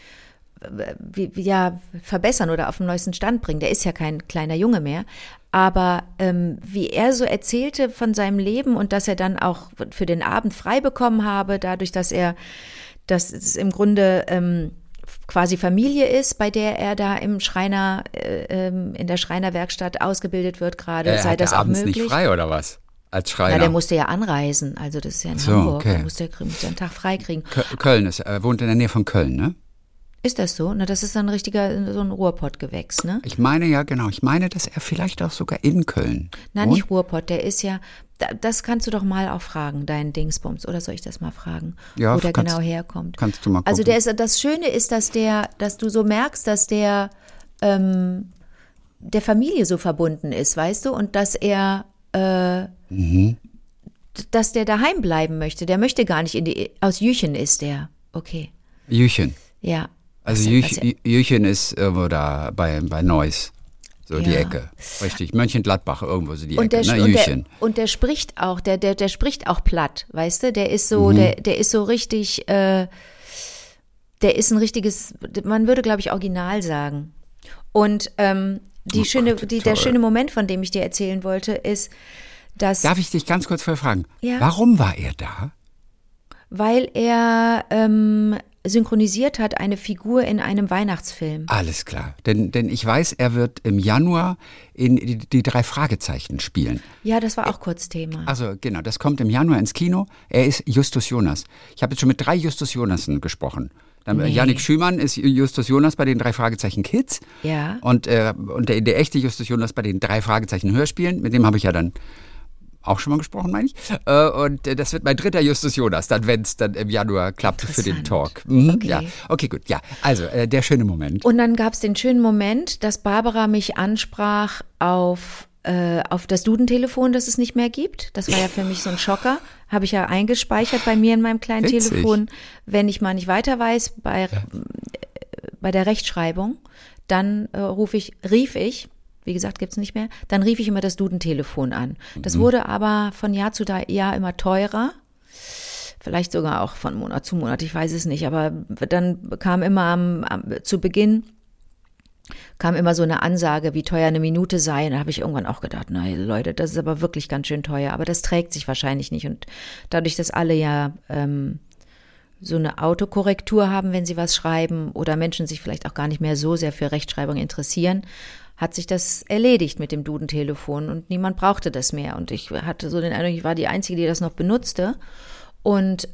verbessern oder auf den neuesten Stand bringen. Der ist ja kein kleiner Junge mehr. Aber wie er so erzählte von seinem Leben und dass er dann auch für den Abend frei bekommen habe, dadurch, dass es im Grunde quasi Familie ist, bei der er da in der Schreinerwerkstatt ausgebildet wird gerade, sei das auch abends möglich. nicht frei oder was? Als Schreiner? Ja, der musste ja anreisen, also das ist ja in Hamburg, okay. der musste einen Tag frei kriegen. Köln wohnt in der Nähe von Köln, ne? Ist das so? Na, das ist dann so ein Ruhrpottgewächs, ne? Ich meine, ja, genau. Ich meine, dass er vielleicht auch sogar in Köln Nein, wohnt. nicht Ruhrpott, der ist ja, das kannst du doch mal auch fragen, deinen Dingsbums, oder soll ich das mal fragen, Ja, wo der kannst- genau herkommt? kannst du mal Also gucken. das Schöne ist, dass du so merkst, dass der Familie so verbunden ist, weißt du, und dass er dass der daheim bleiben möchte. Der möchte gar nicht aus Jüchen ist der. Okay. Jüchen. Ja. Also Jüchen ist irgendwo da bei Neuss. So die Ja. Ecke. Richtig. Mönchengladbach, irgendwo so die Und Ecke, ne? Jüchen. der spricht auch, der spricht auch platt, weißt du? Der ist so, der ist so richtig, der ist ein richtiges, man würde, glaube ich, Original sagen. Und der schöne Moment, von dem ich dir erzählen wollte, ist, dass, Darf ich dich ganz kurz fragen? Ja. Warum war er da? weil er synchronisiert hat eine Figur in einem Weihnachtsfilm. Alles klar. Denn ich weiß, er wird im Januar in die 3 Fragezeichen spielen. Ja, das war auch kurz Thema. Also genau, das kommt im Januar ins Kino. Er ist Justus Jonas. Ich habe jetzt schon mit 3 Justus Jonasen gesprochen. Jannik Schümann ist Justus Jonas bei den 3 Fragezeichen Kids. Ja. Und der echte Justus Jonas bei den 3 Fragezeichen Hörspielen. Mit dem habe ich ja dann auch schon mal gesprochen, meine ich. Und das wird mein 3. Justus Jonas, dann, wenn es dann im Januar klappt für den Talk. Okay. Ja. Okay, gut. Ja, also der schöne Moment. Und dann gab es den schönen Moment, dass Barbara mich ansprach auf das Dudentelefon, das es nicht mehr gibt. Das war ja für mich so ein Schocker. Habe ich ja eingespeichert bei mir in meinem kleinen Witzig. Telefon. Wenn ich mal nicht weiter weiß bei der Rechtschreibung, dann rief ich, wie gesagt, gibt's nicht mehr, dann rief ich immer das Dudentelefon an. Das wurde aber von Jahr zu Jahr immer teurer. Vielleicht sogar auch von Monat zu Monat, ich weiß es nicht. Aber dann kam immer zu Beginn kam immer so eine Ansage, wie teuer eine Minute sei. Und da habe ich irgendwann auch gedacht, nein, Leute, das ist aber wirklich ganz schön teuer. Aber das trägt sich wahrscheinlich nicht. Und dadurch, dass alle ja so eine Autokorrektur haben, wenn sie was schreiben oder Menschen sich vielleicht auch gar nicht mehr so sehr für Rechtschreibung interessieren, hat sich das erledigt mit dem Dudentelefon und niemand brauchte das mehr. Und ich hatte so den Eindruck, ich war die Einzige, die das noch benutzte. Und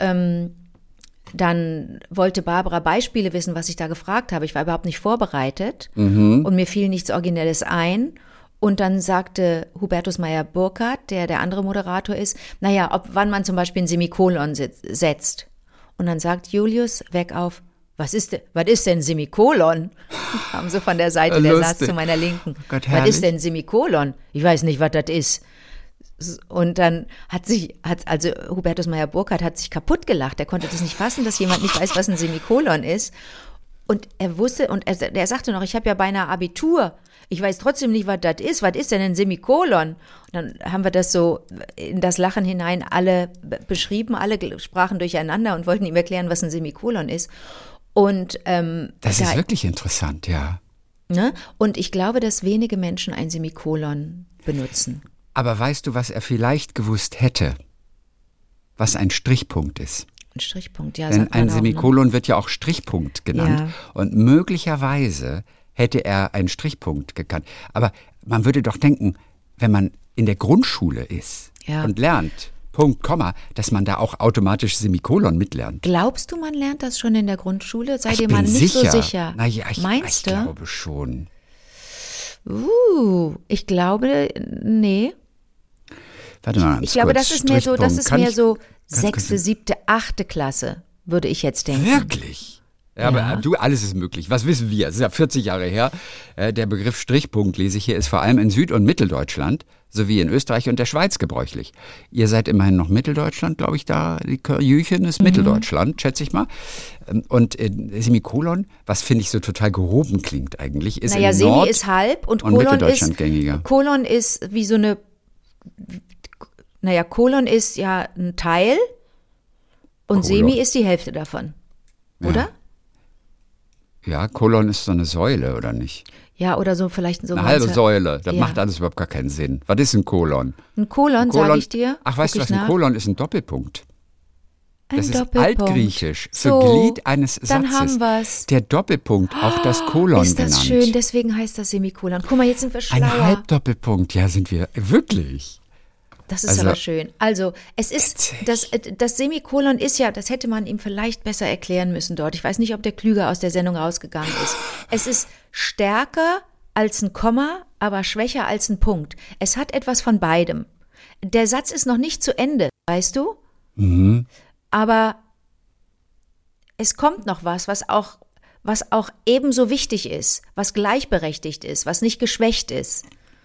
dann wollte Barbara Beispiele wissen, was ich da gefragt habe. Ich war überhaupt nicht vorbereitet und mir fiel nichts Originelles ein. Und dann sagte Hubertus Meyer-Burkhardt, der andere Moderator ist, wann man zum Beispiel ein Semikolon setzt. Und dann sagt Julius weg auf, was ist denn Semikolon? Haben sie von der Seite, der saß zu meiner Linken. Oh Gott, was ist denn Semikolon? Ich weiß nicht, was das ist. Und dann hat Hubertus Meyer-Burkhardt hat sich kaputt gelacht. Er konnte das nicht fassen, dass jemand nicht weiß, was ein Semikolon ist. Und er wusste, er sagte noch, ich habe ja beinahe Abitur. Ich weiß trotzdem nicht, was das ist. Was ist denn ein Semikolon? Und dann haben wir das so in das Lachen hinein alle beschrieben. Alle sprachen durcheinander und wollten ihm erklären, was ein Semikolon ist. Und das ist wirklich interessant, ja. Ne? Und ich glaube, dass wenige Menschen ein Semikolon benutzen. Aber weißt du, was er vielleicht gewusst hätte? Was ein Strichpunkt ist. Ein Strichpunkt, ja. Denn ein Semikolon wird ja auch Strichpunkt genannt. Ja. Und möglicherweise hätte er einen Strichpunkt gekannt. Aber man würde doch denken, wenn man in der Grundschule ist und lernt, Punkt, Komma, dass man da auch automatisch Semikolon mitlernt. Glaubst du, man lernt das schon in der Grundschule? Sei dir mal nicht so sicher. Naja, Meinst du? Ich glaube schon. Ich glaube, nee. Warte mal, ich glaube, das ist mehr so 6., 7., 8. Klasse, würde ich jetzt denken. Wirklich? Ja, aber du, alles ist möglich. Was wissen wir? Es ist ja 40 Jahre her. Der Begriff Strichpunkt, lese ich hier, ist vor allem in Süd- und Mitteldeutschland sowie in Österreich und der Schweiz gebräuchlich. Ihr seid immerhin noch Mitteldeutschland, glaube ich, da. Die Jüchen ist Mitteldeutschland, schätze ich mal. Und Semikolon, was finde ich so total gehoben klingt eigentlich, ist in Semi Nord- ist halb und Mitteldeutschland gängiger. Kolon ist wie so eine, Kolon ist ja ein Teil und Semi ist die Hälfte davon, oder? Ja, Kolon ist so eine Säule, oder nicht? Ja, oder so vielleicht so eine halbe Säule. Das macht alles überhaupt gar keinen Sinn. Was ist ein Kolon? Ein Kolon, sage ich dir. Ach, weißt du was? Ein Kolon ist ein Doppelpunkt. Das ist Altgriechisch für so, Glied eines Satzes. Dann haben wir's. Der Doppelpunkt, auch das Kolon ist das genannt. Schön, deswegen heißt das Semikolon. Guck mal, jetzt sind wir schlauer. Ein Halbdoppelpunkt, ja, sind wir. Wirklich? Das ist aber schön. Also, es ist, das Semikolon ist ja, das hätte man ihm vielleicht besser erklären müssen dort. Ich weiß nicht, ob der klüger aus der Sendung rausgegangen ist. Es ist stärker als ein Komma, aber schwächer als ein Punkt. Es hat etwas von beidem. Der Satz ist noch nicht zu Ende, weißt du? Mhm. Aber es kommt noch was auch ebenso wichtig ist, was gleichberechtigt ist, was nicht geschwächt ist.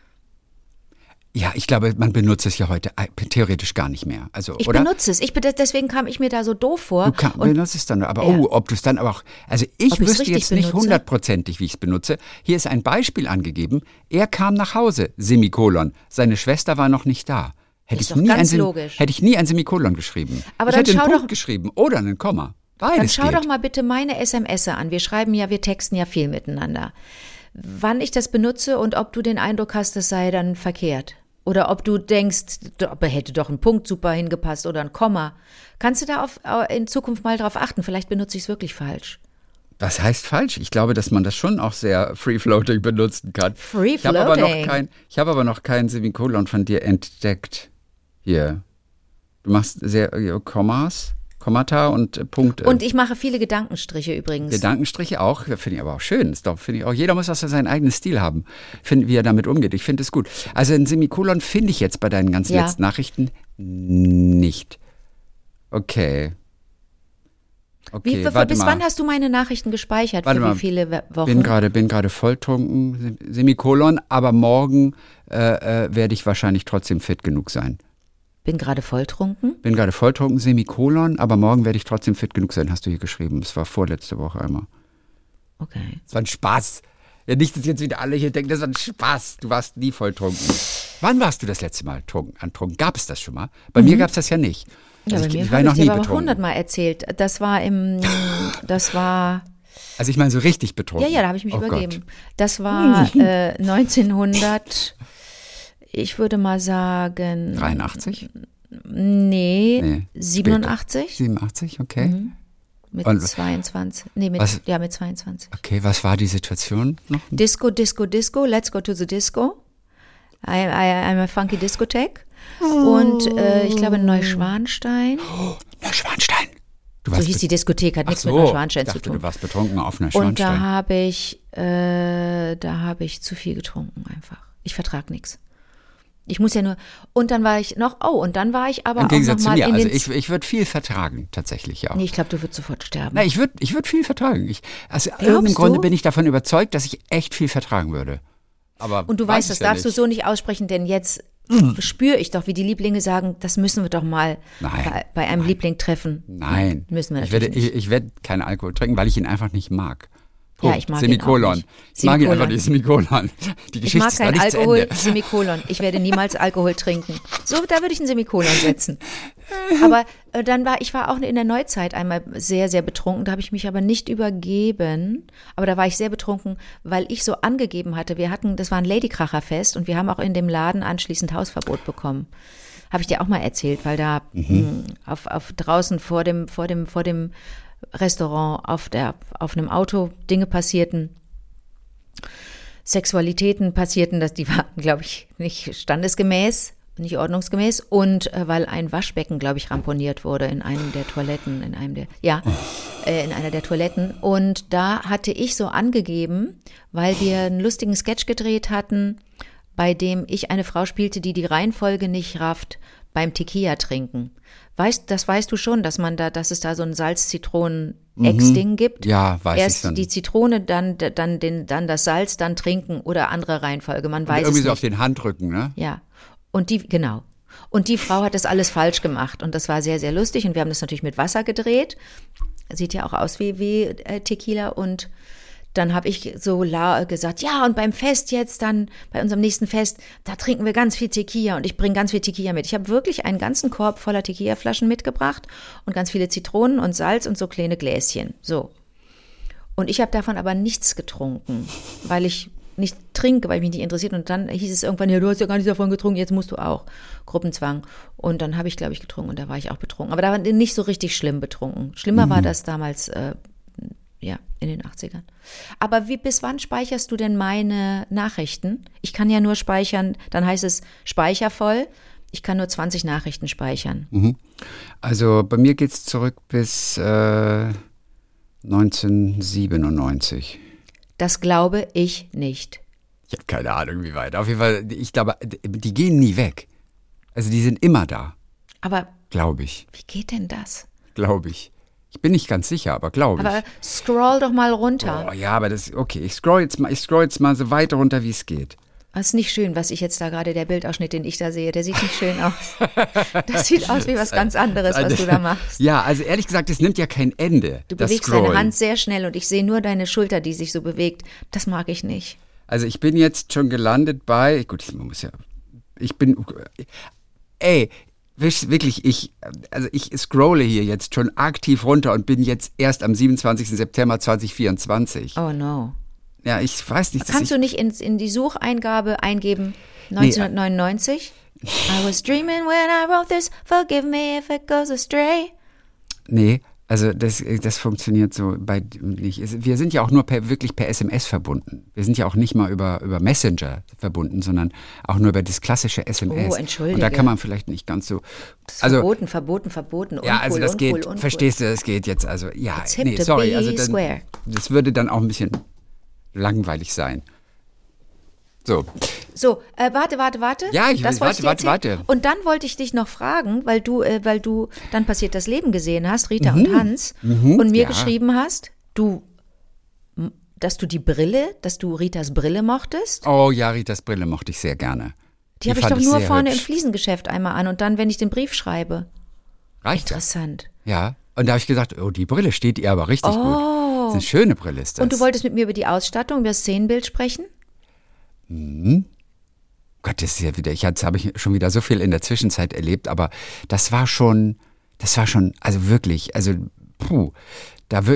Ja, ich glaube, man benutzt es ja heute theoretisch gar nicht mehr. Also, ich oder? benutze es. Deswegen kam ich mir da so doof vor. Du benutzt es dann, aber ob du es dann aber auch, also ich wüsste jetzt nicht hundertprozentig, wie ich es benutze. Hier ist ein Beispiel angegeben. Er kam nach Hause, Semikolon. Seine Schwester war noch nicht da. Hätte ich nie ein Semikolon geschrieben. Aber ich dann hätte einen Punkt geschrieben oder einen Komma. Beides dann schau geht. doch mal bitte meine SMS an. Wir texten ja viel miteinander. Wann ich das benutze und ob du den Eindruck hast, es sei dann verkehrt. Oder ob du denkst, da hätte doch ein Punkt super hingepasst oder ein Komma. Kannst du da in Zukunft mal drauf achten? Vielleicht benutze ich es wirklich falsch. Was heißt falsch? Ich glaube, dass man das schon auch sehr free-floating benutzen kann. Free-floating? Ich habe aber noch kein Semikolon von dir entdeckt. Hier. Du machst sehr Kommata und Punkte. Und ich mache viele Gedankenstriche übrigens. Gedankenstriche auch, finde ich aber auch schön. Jeder muss auch seinen eigenen Stil haben, wie er damit umgeht. Ich finde es gut. Also ein Semikolon finde ich jetzt bei deinen ganzen letzten Nachrichten nicht. Okay, bis wann hast du meine Nachrichten gespeichert? Für wie viele Wochen? Bin gerade volltrunken, Semikolon, aber morgen werde ich wahrscheinlich trotzdem fit genug sein. Bin gerade volltrunken, Semikolon, aber morgen werde ich trotzdem fit genug sein, hast du hier geschrieben. Das war vorletzte Woche einmal. Okay. Das war ein Spaß. Ja, nicht, dass jetzt wieder alle hier denken, das war ein Spaß. Du warst nie volltrunken. Wann warst du das letzte Mal antrunken? Gab es das schon mal? Bei mir gab es das ja nicht. Ja, bei mir habe ich dir aber 100-mal erzählt. Das war Also ich meine so richtig betrunken. Ja, da habe ich mich übergeben. Gott. Das war 1900, ich würde mal sagen 83? Nee. 87. 87, okay. mit Und 22. Nee, mit 22. Okay, was war die Situation noch? Disco, let's go to the disco. I'm a funky discotheque. Und ich glaube in Neuschwanstein. Oh, Neuschwanstein. So hieß die Diskothek, hat nichts mit Neuschwanstein zu tun. Du warst betrunken auf Neuschwanstein. Und da habe ich zu viel getrunken einfach. Ich vertrag nichts. Ich muss ja nur, und dann war ich noch, dann war ich aber im Gegensatz auch noch mal zu mir, in also ich würde viel vertragen, tatsächlich auch. Nee, ich glaube, du würdest sofort sterben. Na, ich würd viel vertragen. Aus irgendeinem Grunde bin ich davon überzeugt, dass ich echt viel vertragen würde. Aber und du weißt, das darfst du so nicht aussprechen, denn jetzt spüre ich doch, wie die Lieblinge sagen, das müssen wir doch mal bei einem Liebling treffen. Nein, müssen wir natürlich nicht. Ich werde keinen Alkohol trinken, weil ich ihn einfach nicht mag. Ja, ich mag Semikolon. ihn auch nicht. Ich mag ihn einfach nicht, Semikolon. Die Geschichte ich mag keinen ist Alkohol, Semikolon. Ich werde niemals Alkohol trinken. So, da würde ich ein Semikolon setzen. Aber ich war auch in der Neuzeit einmal sehr, sehr betrunken. Da habe ich mich aber nicht übergeben. Aber da war ich sehr betrunken, weil ich so angegeben hatte. Das war ein Ladykracherfest und wir haben auch in dem Laden anschließend Hausverbot bekommen. Habe ich dir auch mal erzählt, weil da auf draußen vor dem Restaurant auf einem Auto Dinge passierten, Sexualitäten passierten, die waren, glaube ich, nicht standesgemäß, nicht ordnungsgemäß und weil ein Waschbecken, glaube ich, ramponiert wurde in einem der Toiletten, in einer der Toiletten und da hatte ich so angegeben, weil wir einen lustigen Sketch gedreht hatten, bei dem ich eine Frau spielte, die Reihenfolge nicht rafft beim Tequila trinken. Das weißt du schon, dass es da so ein Salz-Zitronen-Ex-Ding gibt? Ja, weiß ich Erst schon. die Zitrone, dann das Salz, dann trinken oder andere Reihenfolge, man weiß es nicht. Irgendwie so auf den Handrücken, ne? Ja, und die Frau hat das alles falsch gemacht und das war sehr, sehr lustig und wir haben das natürlich mit Wasser gedreht. Sieht ja auch aus wie Tequila und dann habe ich so gesagt, ja, und beim Fest jetzt dann, bei unserem nächsten Fest, da trinken wir ganz viel Tequila und ich bringe ganz viel Tequila mit. Ich habe wirklich einen ganzen Korb voller Tequila-Flaschen mitgebracht und ganz viele Zitronen und Salz und so kleine Gläschen. So. Und ich habe davon aber nichts getrunken, weil ich nicht trinke, weil mich nicht interessiert. Und dann hieß es irgendwann, ja, du hast ja gar nicht davon getrunken, jetzt musst du auch. Gruppenzwang. Und dann habe ich, glaube ich, getrunken und da war ich auch betrunken. Aber da war nicht so richtig schlimm betrunken. Schlimmer war das damals, in den 80ern. Aber bis wann speicherst du denn meine Nachrichten? Ich kann ja nur speichern, dann heißt es Speicher voll. Ich kann nur 20 Nachrichten speichern. Also bei mir geht es zurück bis 1997. Das glaube ich nicht. Ich habe keine Ahnung, wie weit. Auf jeden Fall, ich glaube, die gehen nie weg. Also die sind immer da. Aber glaube ich. Wie geht denn das? Glaube ich. Ich bin nicht ganz sicher, aber glaube ich. Aber scroll doch mal runter. Oh ja, aber okay. Ich scroll jetzt mal so weit runter, wie es geht. Das ist nicht schön, was ich jetzt da gerade, der Bildausschnitt, den ich da sehe, der sieht nicht schön aus. Das sieht aus wie was ganz anderes, was du da machst. Ja, also ehrlich gesagt, es nimmt ja kein Ende. Du bewegst deine Hand sehr schnell und ich sehe nur deine Schulter, die sich so bewegt. Das mag ich nicht. Also ich bin jetzt schon gelandet wirklich, ich scrolle hier jetzt schon aktiv runter und bin jetzt erst am 27. September 2024. Oh no. Ja, ich weiß nicht. Kannst du nicht in die Sucheingabe eingeben 1999? Nee. I was dreaming when I wrote this, forgive me if it goes astray. Nee, also das funktioniert so nicht. Wir sind ja auch nur wirklich per SMS verbunden. Wir sind ja auch nicht mal über Messenger verbunden, sondern auch nur über das klassische SMS. Oh, entschuldige. Und da kann man vielleicht nicht ganz so. Das ist verboten. Uncool, ja, also das uncool, geht, uncool. Verstehst du, das geht jetzt, also ja, It's hip nee, to sorry. be Also square. Das würde dann auch ein bisschen langweilig sein. So, warte. Ja, warte. Und dann wollte ich dich noch fragen, weil du dann Passiert das Leben gesehen hast, Rita und Hans, und mir geschrieben hast, dass du Ritas Brille mochtest. Oh ja, Ritas Brille mochte ich sehr gerne. Die habe ich doch nur vorne im Fliesengeschäft einmal an und dann, wenn ich den Brief schreibe. Reicht das? Interessant. Ja, und da habe ich gesagt, oh, die Brille steht ihr aber richtig gut. Das ist eine schöne Brille, ist das. Und du wolltest mit mir über die Ausstattung, über das Szenenbild sprechen? Gott, das ist ja wieder, jetzt habe ich schon wieder so viel in der Zwischenzeit erlebt, aber das war schon, also wirklich, also da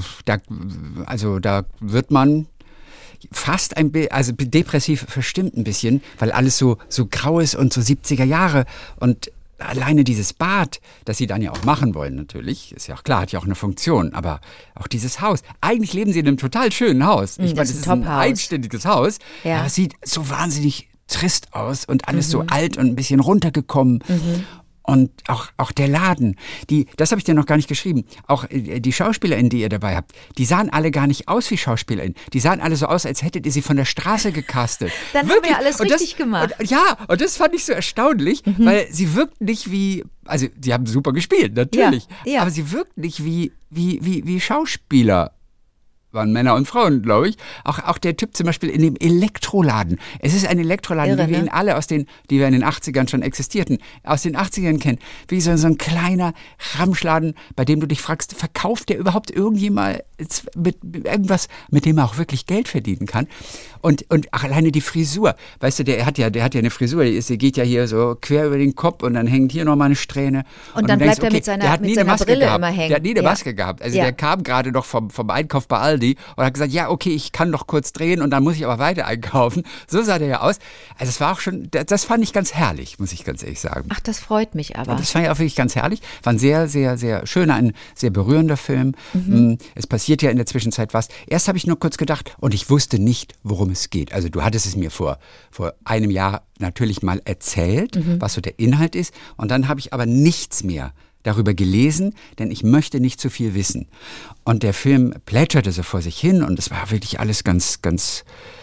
wird man fast depressiv verstimmt ein bisschen, weil alles so grau ist und so 70er Jahre und alleine dieses Bad, das sie dann ja auch machen wollen natürlich, ist ja auch klar, hat ja auch eine Funktion, aber auch dieses Haus. Eigentlich leben sie in einem total schönen Haus. Ich meine, es ist ein einständiges Haus, aber es sieht so wahnsinnig trist aus und alles so alt und ein bisschen runtergekommen. Und auch der Laden, das habe ich dir noch gar nicht geschrieben, auch die SchauspielerInnen, die ihr dabei habt, die sahen alle gar nicht aus wie SchauspielerInnen. Die sahen alle so aus, als hättet ihr sie von der Straße gecastet. Dann haben wir alles richtig gemacht. Und das fand ich so erstaunlich, weil sie wirkten nicht wie, also sie haben super gespielt, natürlich, aber sie wirkten nicht wie Schauspieler. Waren Männer und Frauen, glaube ich. Auch der Typ zum Beispiel in dem Elektroladen. Es ist ein Elektroladen, wie wir ihn alle die wir in den 80ern schon existierten, aus den 80ern kennen. Wie so ein kleiner Ramschladen, bei dem du dich fragst, verkauft der überhaupt irgendjemand mit irgendwas, mit dem er auch wirklich Geld verdienen kann? Und auch alleine die Frisur. Weißt du, der hat ja eine Frisur, die geht ja hier so quer über den Kopf und dann hängt hier nochmal eine Strähne. Und dann bleibt er mit seiner Brille immer hängen. Der hat nie eine Maske gehabt. Also der kam gerade noch vom Einkauf bei Aldi und hat gesagt, ja, okay, ich kann noch kurz drehen und dann muss ich aber weiter einkaufen. So sah der ja aus. Also es war auch schon, das fand ich ganz herrlich, muss ich ganz ehrlich sagen. Ach, das freut mich aber. Und das fand ich auch wirklich ganz herrlich. War ein sehr, sehr, sehr schöner, ein sehr berührender Film. Es passiert ja in der Zwischenzeit was. Erst habe ich nur kurz gedacht und ich wusste nicht, worum es geht. Also du hattest es mir vor einem Jahr natürlich mal erzählt, was so der Inhalt ist. Und dann habe ich aber nichts mehr darüber gelesen, denn ich möchte nicht zu viel wissen. Und der Film plätscherte so vor sich hin und es war wirklich alles ganz, ganz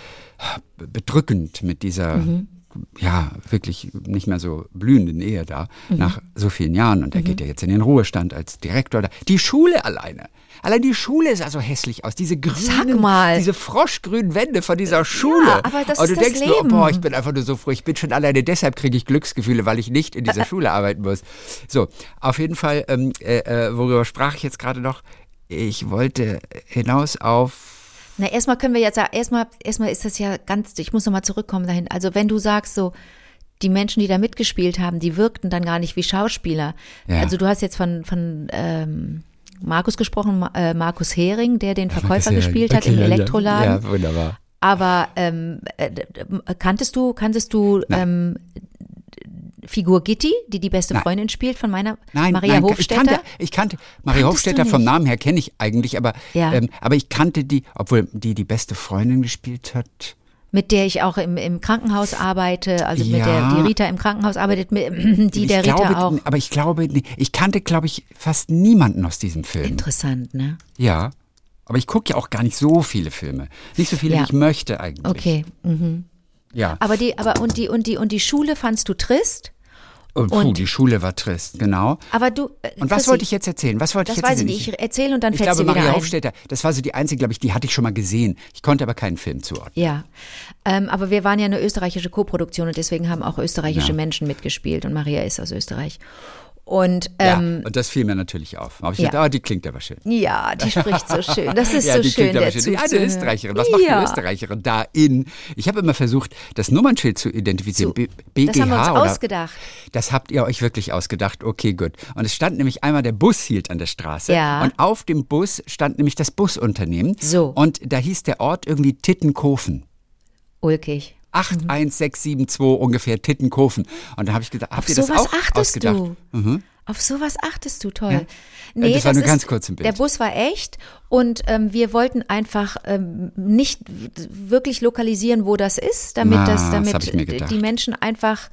bedrückend mit dieser, wirklich nicht mehr so blühenden Ehe da, nach so vielen Jahren. Und er geht ja jetzt in den Ruhestand als Direktor da. Die Schule allein die Schule sah so hässlich aus. Diese grünen, diese froschgrünen Wände von dieser Schule. Ja, aber das und du ist das denkst Leben. nur, ich bin einfach nur so froh. Ich bin schon alleine deshalb kriege ich Glücksgefühle, weil ich nicht in dieser Schule arbeiten muss. So, auf jeden Fall, worüber sprach ich jetzt gerade noch? Ich wollte hinaus auf... Na, erstmal können wir jetzt sagen, erstmal ist das ja ich muss nochmal zurückkommen dahin. Also wenn du sagst so, die Menschen, die da mitgespielt haben, die wirkten dann gar nicht wie Schauspieler. Ja. Also du hast jetzt von Markus gesprochen, Markus Hering, der den Verkäufer gespielt hat im Elektroladen. Ja, wunderbar. Aber kanntest du Figur Gitti, die beste Freundin spielt von Maria Hofstetter? Ich kannte Maria Hofstetter vom Namen her, kenne ich eigentlich, aber ich kannte die, obwohl die beste Freundin gespielt hat. Mit der ich auch im Krankenhaus arbeite, also mit der die Rita im Krankenhaus arbeitet, Rita auch. Aber ich glaube, ich kannte, glaube ich, fast niemanden aus diesem Film. Interessant, ne? Ja, aber ich gucke ja auch gar nicht so viele Filme. Nicht so viele, wie ich möchte eigentlich. Okay. Ja. Aber die Schule fandst du trist? Und die Schule war trist, genau. Aber du, und was wollte ich jetzt erzählen? Das weiß ich nicht. Ich erzähle und dann fällt es dir wieder ein. Ich glaube, Maria Hofstetter, das war so die einzige, glaube ich, die hatte ich schon mal gesehen. Ich konnte aber keinen Film zuordnen. Ja, aber wir waren ja eine österreichische Koproduktion und deswegen haben auch österreichische Menschen mitgespielt und Maria ist aus Österreich. Und das fiel mir natürlich auf. Aber ich dachte, die klingt aber schön. Ja, die spricht so schön. Das ist so schön, der zuzuhören. Eine Österreicherin. Was macht eine Österreicherin da in? Ich habe immer versucht, das Nummernschild zu identifizieren. BGH, das haben wir uns ausgedacht. Das habt ihr euch wirklich ausgedacht. Okay, gut. Und es stand nämlich einmal, der Bus hielt an der Straße. Ja. Und auf dem Bus stand nämlich das Busunternehmen. So. Und da hieß der Ort irgendwie Tittenkofen. Ulkig. 81672 ungefähr Tittenkofen. Und da habe ich gedacht, habt ihr das auch ausgedacht? Auf sowas achtest du, toll. Ja. Nee, das war nur ganz kurz im Bild. Der Bus war echt und wir wollten einfach nicht wirklich lokalisieren, wo das ist, damit die Menschen einfach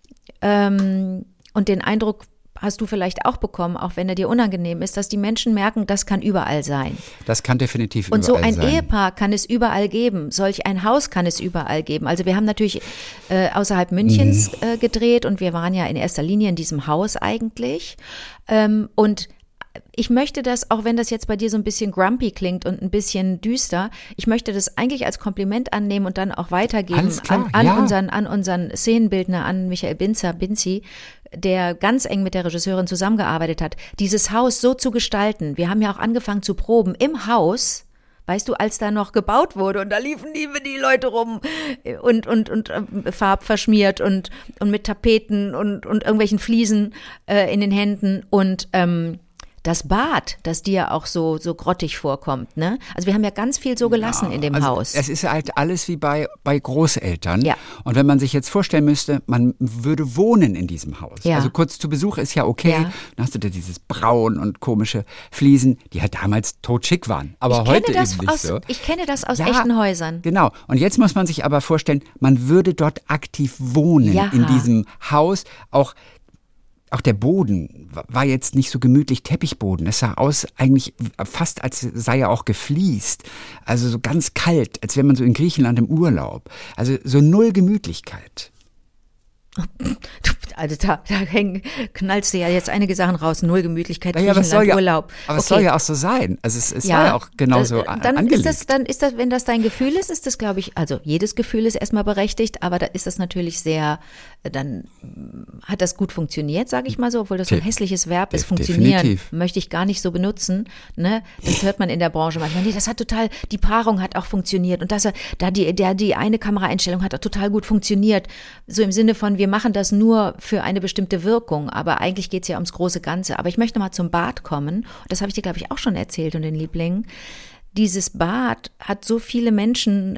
und den Eindruck hast du vielleicht auch bekommen, auch wenn er dir unangenehm ist, dass die Menschen merken, das kann überall sein. Das kann definitiv überall sein. Und so ein Ehepaar kann es überall geben. Solch ein Haus kann es überall geben. Also wir haben natürlich außerhalb Münchens gedreht und wir waren ja in erster Linie in diesem Haus eigentlich. Und ich möchte das, auch wenn das jetzt bei dir so ein bisschen grumpy klingt und ein bisschen düster, ich möchte das eigentlich als Kompliment annehmen und dann auch weitergeben an unseren Szenenbildner, an Michael Binzi, der ganz eng mit der Regisseurin zusammengearbeitet hat, dieses Haus so zu gestalten. Wir haben ja auch angefangen zu proben im Haus, weißt du, als da noch gebaut wurde und da liefen die Leute rum und farbverschmiert und mit Tapeten und irgendwelchen Fliesen in den Händen und das Bad, das dir auch so grottig vorkommt, ne? Also wir haben ja ganz viel so gelassen in dem Haus. Es ist halt alles wie bei Großeltern. Ja. Und wenn man sich jetzt vorstellen müsste, man würde wohnen in diesem Haus. Ja. Also kurz zu Besuch ist ja okay. Ja. Dann hast du da dieses Braun und komische Fliesen, die halt damals totschick waren. Aber heute eben nicht so. Ich kenne das aus echten Häusern. Genau. Und jetzt muss man sich aber vorstellen, man würde dort aktiv wohnen in diesem Haus. Auch der Boden war jetzt nicht so gemütlich Teppichboden. Es sah aus eigentlich fast, als sei er auch gefliest. Also so ganz kalt, als wäre man so in Griechenland im Urlaub. Also so null Gemütlichkeit. Also da knallst du ja jetzt einige Sachen raus. Null Gemütlichkeit, Naja, Griechenland, Urlaub. Aber es soll ja auch so sein. Also es war ja auch genauso angelegt. Dann ist das, wenn das dein Gefühl ist das, glaube ich, also jedes Gefühl ist erstmal berechtigt, aber da ist das natürlich dann hat das gut funktioniert, sage ich mal so, obwohl das so ein hässliches Verb ist, funktionieren, definitiv. möchte ich gar nicht so benutzen, ne? Das hört man in der Branche manchmal. Nee, das hat total, die Paarung hat auch funktioniert und die eine Kameraeinstellung hat auch total gut funktioniert, so im Sinne von, wir machen das nur für eine bestimmte Wirkung, aber eigentlich geht es ja ums große Ganze. Aber ich möchte mal zum Bad kommen, das habe ich dir, glaube ich, auch schon erzählt und den Lieblingen. Dieses Bad hat so viele Menschen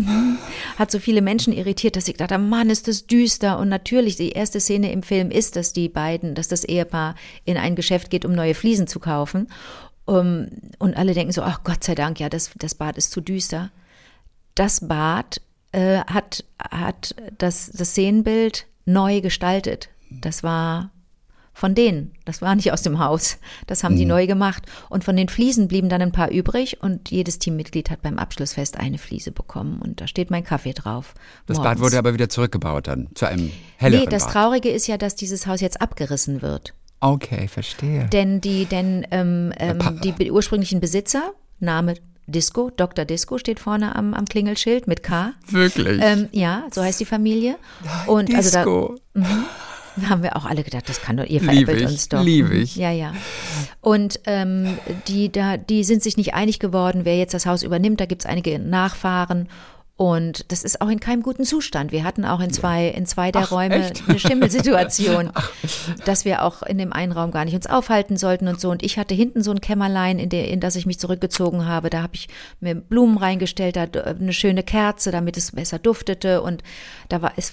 irritiert, dass ich gedacht habe, Mann, ist das düster. Und natürlich, die erste Szene im Film ist, dass das Ehepaar in ein Geschäft geht, um neue Fliesen zu kaufen. Und alle denken so, ach Gott sei Dank, ja, das Bad ist zu düster. Das Bad hat das Szenenbild neu gestaltet. Das war von denen. Das war nicht aus dem Haus. Das haben die neu gemacht. Und von den Fliesen blieben dann ein paar übrig und jedes Teammitglied hat beim Abschlussfest eine Fliese bekommen. Und da steht mein Kaffee drauf. Das Bad wurde aber wieder zurückgebaut dann, zu einem helleren Bad. Nee, das Traurige ist ja, dass dieses Haus jetzt abgerissen wird. Okay, verstehe. Denn die ursprünglichen Besitzer, Name Disco, Dr. Disco steht vorne am Klingelschild mit K. Wirklich? Ja, so heißt die Familie. Und Disco. Da haben wir auch alle gedacht, das kann doch, ihr veräppelt uns doch. Liebe ich. Ja. Und die sind sich nicht einig geworden, wer jetzt das Haus übernimmt. Da gibt es einige Nachfahren. Und das ist auch in keinem guten Zustand. Wir hatten auch in zwei der Räume echt? eine Schimmelsituation, dass wir auch in dem einen Raum gar nicht uns aufhalten sollten und so. Und ich hatte hinten so ein Kämmerlein, in das ich mich zurückgezogen habe. Da habe ich mir Blumen reingestellt, da eine schöne Kerze, damit es besser duftete. Und es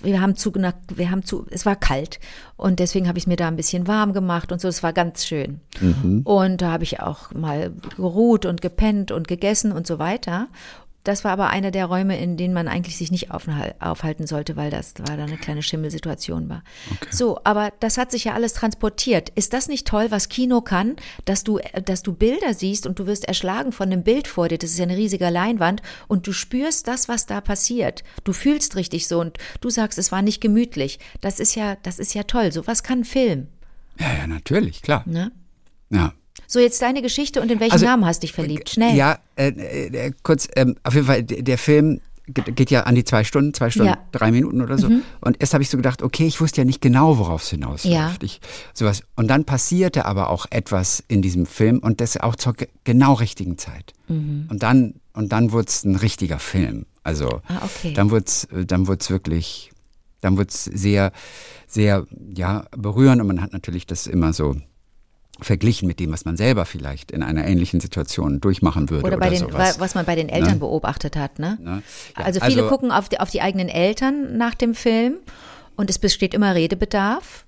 war kalt. Und deswegen habe ich es mir da ein bisschen warm gemacht und so. Es war ganz schön. Mhm. Und da habe ich auch mal geruht und gepennt und gegessen und so weiter. Das war aber einer der Räume, in denen man eigentlich sich nicht aufhalten sollte, weil da eine kleine Schimmelsituation war. Okay. So, aber das hat sich ja alles transportiert. Ist das nicht toll, was Kino kann, dass du Bilder siehst und du wirst erschlagen von einem Bild vor dir, das ist ja eine riesige Leinwand und du spürst das, was da passiert. Du fühlst richtig so und du sagst, es war nicht gemütlich. Das ist ja toll. So was kann Film. Ja, natürlich, klar. Ne? Ja. So, jetzt deine Geschichte und in welchen Namen hast du dich verliebt? Schnell. Ja, kurz, auf jeden Fall, der Film geht ja an die 2 Stunden, 3 Minuten oder so. Mhm. Und erst habe ich so gedacht, okay, ich wusste ja nicht genau, worauf es hinausläuft. Ja. Und dann passierte aber auch etwas in diesem Film und das auch zur genau richtigen Zeit. Mhm. Und dann wurde es ein richtiger Film. Also dann wurde es wirklich, dann wurde es sehr, sehr berührend und man hat natürlich das immer so verglichen mit dem, was man selber vielleicht in einer ähnlichen Situation durchmachen würde oder sowas. Was man bei den Eltern beobachtet hat. Ne? Ja, also viele gucken auf die eigenen Eltern nach dem Film und es besteht immer Redebedarf.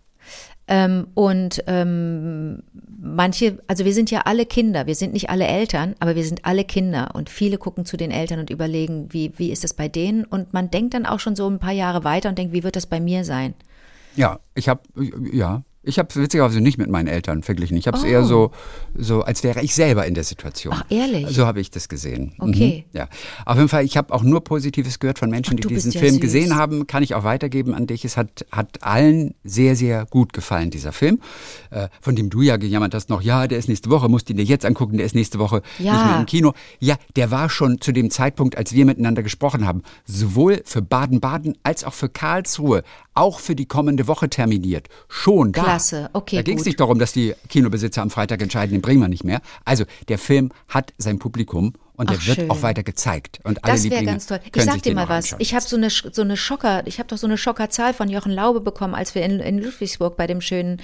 Manche, also wir sind ja alle Kinder, wir sind nicht alle Eltern, aber wir sind alle Kinder und viele gucken zu den Eltern und überlegen, wie ist das bei denen und man denkt dann auch schon so ein paar Jahre weiter und denkt, wie wird das bei mir sein? Ja, ich habe es witzigerweise nicht mit meinen Eltern verglichen. Ich habe es eher so, als wäre ich selber in der Situation. Ach, ehrlich? So habe ich das gesehen. Okay. Mhm. Ja. Auf jeden Fall, ich habe auch nur Positives gehört von Menschen, die diesen Film gesehen haben. Kann ich auch weitergeben an dich. Es hat allen sehr, sehr gut gefallen, dieser Film. Von dem du ja gejammert hast noch, der ist nächste Woche, musst du dir jetzt angucken, der ist nächste Woche nicht mehr im Kino. Ja, der war schon zu dem Zeitpunkt, als wir miteinander gesprochen haben, sowohl für Baden-Baden als auch für Karlsruhe, auch für die kommende Woche terminiert. Schon da. Klasse, okay, da ging es nicht darum, dass die Kinobesitzer am Freitag entscheiden, den bringen wir nicht mehr. Also der Film hat sein Publikum Und der wird schön. auch weiter gezeigt. Und alle Das wäre Lieblinge ganz toll. Ich können sag sich dir den mal auch was. anschauen. Ich habe so eine Schockerzahl von Jochen Laube bekommen, als wir in Ludwigsburg bei dem schönen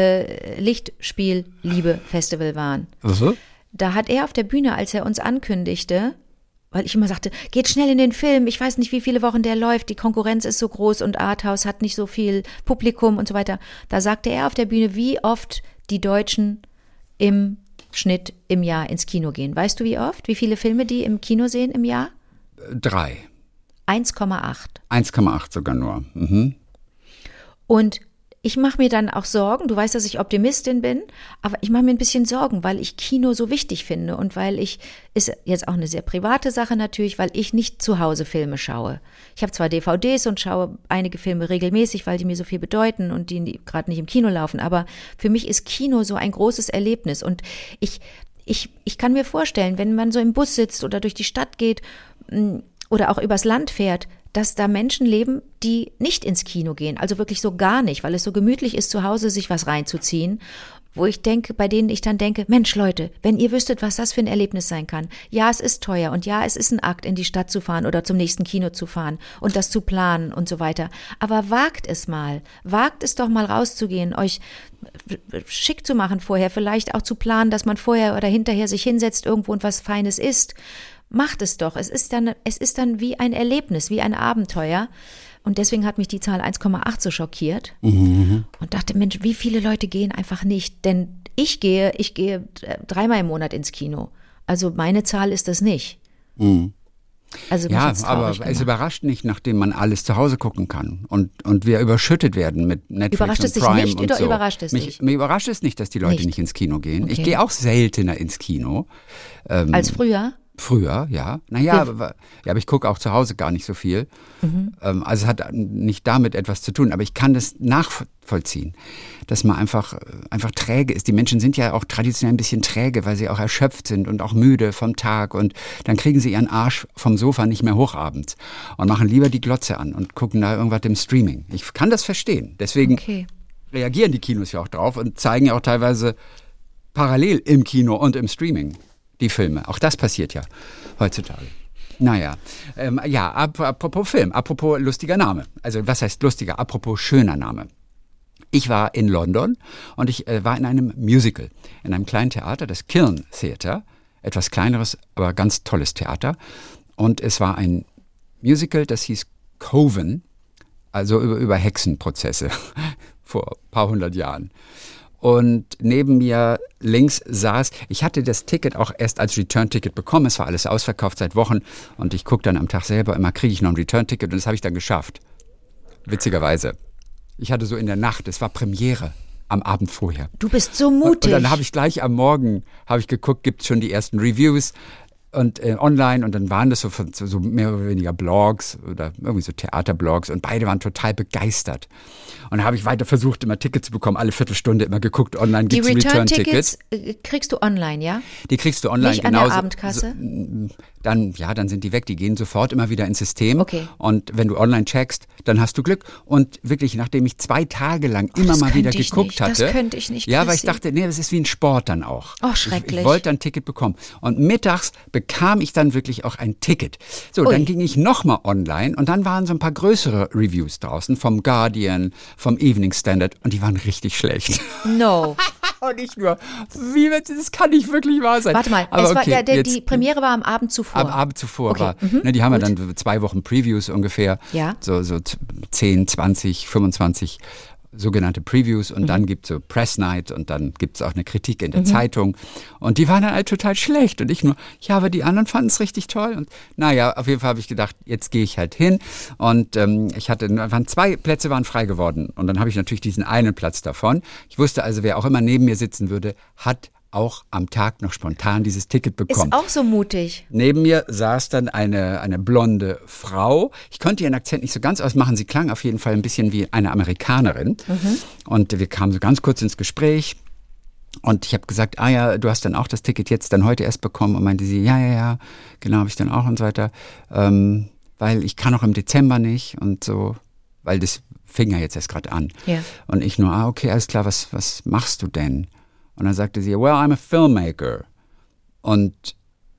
Lichtspiel-Liebe-Festival waren. Also? Da hat er auf der Bühne, als er uns ankündigte, weil ich immer sagte, geht schnell in den Film, ich weiß nicht, wie viele Wochen der läuft, die Konkurrenz ist so groß und Arthouse hat nicht so viel Publikum und so weiter. Da sagte er auf der Bühne, wie oft die Deutschen im Schnitt im Jahr ins Kino gehen. Weißt du, wie oft? Wie viele Filme die im Kino sehen im Jahr? 3. 1,8. 1,8 sogar nur. Mhm. Und ich mache mir dann auch Sorgen, du weißt, dass ich Optimistin bin, aber ich mache mir ein bisschen Sorgen, weil ich Kino so wichtig finde und weil ist jetzt auch eine sehr private Sache natürlich, weil ich nicht zu Hause Filme schaue. Ich habe zwar DVDs und schaue einige Filme regelmäßig, weil die mir so viel bedeuten und die gerade nicht im Kino laufen, aber für mich ist Kino so ein großes Erlebnis und ich kann mir vorstellen, wenn man so im Bus sitzt oder durch die Stadt geht oder auch übers Land fährt, dass da Menschen leben, die nicht ins Kino gehen, also wirklich so gar nicht, weil es so gemütlich ist, zu Hause sich was reinzuziehen, wo ich denke, bei denen ich dann denke, Mensch Leute, wenn ihr wüsstet, was das für ein Erlebnis sein kann. Ja, es ist teuer und ja, es ist ein Akt, in die Stadt zu fahren oder zum nächsten Kino zu fahren und das zu planen und so weiter. Aber wagt es doch mal rauszugehen, euch schick zu machen vorher, vielleicht auch zu planen, dass man vorher oder hinterher sich hinsetzt irgendwo und was Feines isst. Macht es doch. Es ist dann wie ein Erlebnis, wie ein Abenteuer. Und deswegen hat mich die Zahl 1,8 so schockiert. Und dachte, Mensch, wie viele Leute gehen einfach nicht? Denn ich gehe 3-mal im Monat ins Kino. Also meine Zahl ist das nicht. Also mich Ja, hat's aber traurig es gemacht. überrascht nicht, nachdem man alles zu Hause gucken kann und wir überschüttet werden mit Netflix Überrascht und es dich Prime nicht und oder so. überrascht es dich? Mir überrascht es nicht, dass die Leute Nicht. nicht ins Kino gehen. Ich Okay. gehe auch seltener ins Kino. Als früher? Früher, ja. Naja, aber ich gucke auch zu Hause gar nicht so viel. Also es hat nicht damit etwas zu tun, aber ich kann das nachvollziehen, dass man einfach träge ist. Die Menschen sind ja auch traditionell ein bisschen träge, weil sie auch erschöpft sind und auch müde vom Tag und dann kriegen sie ihren Arsch vom Sofa nicht mehr hoch abends und machen lieber die Glotze an und gucken da irgendwas im Streaming. Ich kann das verstehen. Deswegen Okay. reagieren die Kinos ja auch drauf und zeigen ja auch teilweise parallel im Kino und im Streaming die Filme. Auch das passiert ja heutzutage. Naja, apropos Film, apropos lustiger Name. Also was heißt lustiger? Apropos schöner Name. Ich war in London und ich war in einem Musical, in einem kleinen Theater, das Kiln Theatre. Etwas kleineres, aber ganz tolles Theater. Und es war ein Musical, das hieß Coven, also über Hexenprozesse vor ein paar hundert Jahren. Und neben mir links saß, ich hatte das Ticket auch erst als Return-Ticket bekommen, es war alles ausverkauft seit Wochen und ich gucke dann am Tag selber immer, kriege ich noch ein Return-Ticket und das habe ich dann geschafft. Witzigerweise. Ich hatte so in der Nacht, es war Premiere am Abend vorher. Du bist so mutig. Und dann habe ich gleich am Morgen geguckt, gibt es schon die ersten Reviews und online und dann waren das so mehr oder weniger Blogs oder irgendwie so Theaterblogs und beide waren total begeistert. Und dann habe ich weiter versucht, immer Tickets zu bekommen, alle Viertelstunde immer geguckt, online Die gibt es Return-Tickets. Return-Tickets kriegst du online, ja? Die kriegst du online Nicht an genauso. der Abendkasse? Dann sind die weg, die gehen sofort immer wieder ins System. Okay. Und wenn du online checkst, dann hast du Glück. Und wirklich, nachdem ich 2 Tage lang immer das mal wieder könnte ich geguckt nicht. hatte. Das könnte ich nicht, Ja, weil ich Chrissy. dachte, nee, das ist wie ein Sport dann auch. Oh, schrecklich. Ich wollte ein Ticket bekommen. Und mittags bekam ich dann wirklich auch ein Ticket. So, Ui. dann ging ich nochmal online und dann waren so ein paar größere Reviews draußen vom Guardian, vom Evening Standard und die waren richtig schlecht. No. Und nicht nur, das kann nicht wirklich wahr sein. Warte mal, Aber es war, okay, die jetzt- Premiere war am Abend zuvor. Am Abend zuvor Okay, war, die haben ja gut. dann 2 Wochen Previews ungefähr, Ja. so 10, 20, 25 sogenannte Previews und dann gibt es so Press Night und dann gibt es auch eine Kritik in der Zeitung und die waren dann halt total schlecht und ich nur, ja, aber die anderen fanden es richtig toll und naja, auf jeden Fall habe ich gedacht, jetzt gehe ich halt hin und 2 Plätze waren frei geworden und dann habe ich natürlich diesen einen Platz davon. Ich wusste also, wer auch immer neben mir sitzen würde, hat auch am Tag noch spontan dieses Ticket bekommen. Ist auch so mutig. Neben mir saß dann eine blonde Frau. Ich konnte ihren Akzent nicht so ganz ausmachen. Sie klang auf jeden Fall ein bisschen wie eine Amerikanerin. Und wir kamen so ganz kurz ins Gespräch. Und ich habe gesagt, ja, du hast dann auch das Ticket jetzt dann heute erst bekommen. Und meinte sie, ja, genau, habe ich dann auch und so weiter. Weil ich kann auch im Dezember nicht und so, weil das fing ja jetzt erst gerade an. Ja. Und ich nur, okay, alles klar, was machst du denn? Und dann sagte sie, well, I'm a filmmaker. Und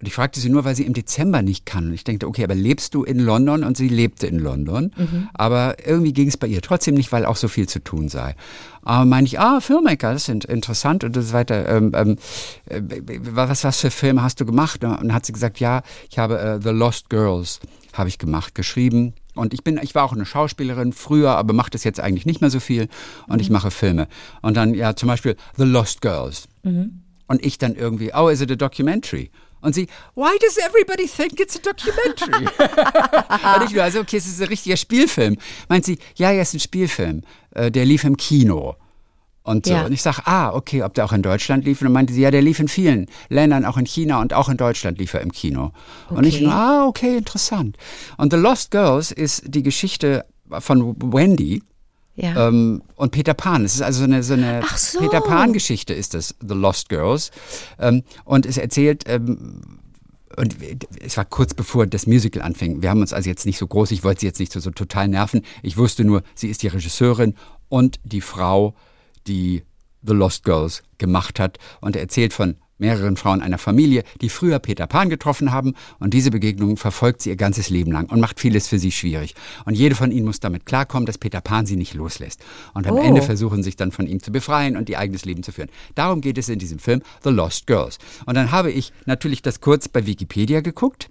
Und ich fragte sie nur, weil sie im Dezember nicht kann. Und ich dachte, okay, aber lebst du in London? Und sie lebte in London. Aber irgendwie ging es bei ihr trotzdem nicht, weil auch so viel zu tun sei. Aber meine ich, Filmmaker, das ist interessant und das weiter. Was für Filme hast du gemacht? Und dann hat sie gesagt, ja, ich habe The Lost Girls habe ich gemacht, geschrieben. Und ich war auch eine Schauspielerin früher, aber mache das jetzt eigentlich nicht mehr so viel. Und ich mache Filme. Und dann, ja, zum Beispiel The Lost Girls. Und ich dann irgendwie, is it a documentary? Und sie, why does everybody think it's a documentary? Und ich nur, also okay, es ist ein richtiger Spielfilm. Meint sie, ja, es ist ein Spielfilm. Der lief im Kino. Und so. Ja. Und ich sage, okay, ob der auch in Deutschland lief? Und dann meinte sie, ja, der lief in vielen Ländern, auch in China und auch in Deutschland lief er im Kino. Okay. Und ich nur, okay, interessant. Und The Lost Girls ist die Geschichte von Wendy. Ja. Und Peter Pan. Es ist also so eine Peter Pan-Geschichte ist das, The Lost Girls. Und es erzählt, und es war kurz bevor das Musical anfing. Wir haben uns also jetzt nicht so groß, ich wollte sie jetzt nicht so total nerven. Ich wusste nur, sie ist die Regisseurin und die Frau, die The Lost Girls gemacht hat. Und er erzählt von mehreren Frauen einer Familie, die früher Peter Pan getroffen haben. Und diese Begegnung verfolgt sie ihr ganzes Leben lang und macht vieles für sie schwierig. Und jede von ihnen muss damit klarkommen, dass Peter Pan sie nicht loslässt. Und am Ende versuchen sie sich dann von ihm zu befreien und ihr eigenes Leben zu führen. Darum geht es in diesem Film The Lost Girls. Und dann habe ich natürlich das kurz bei Wikipedia geguckt.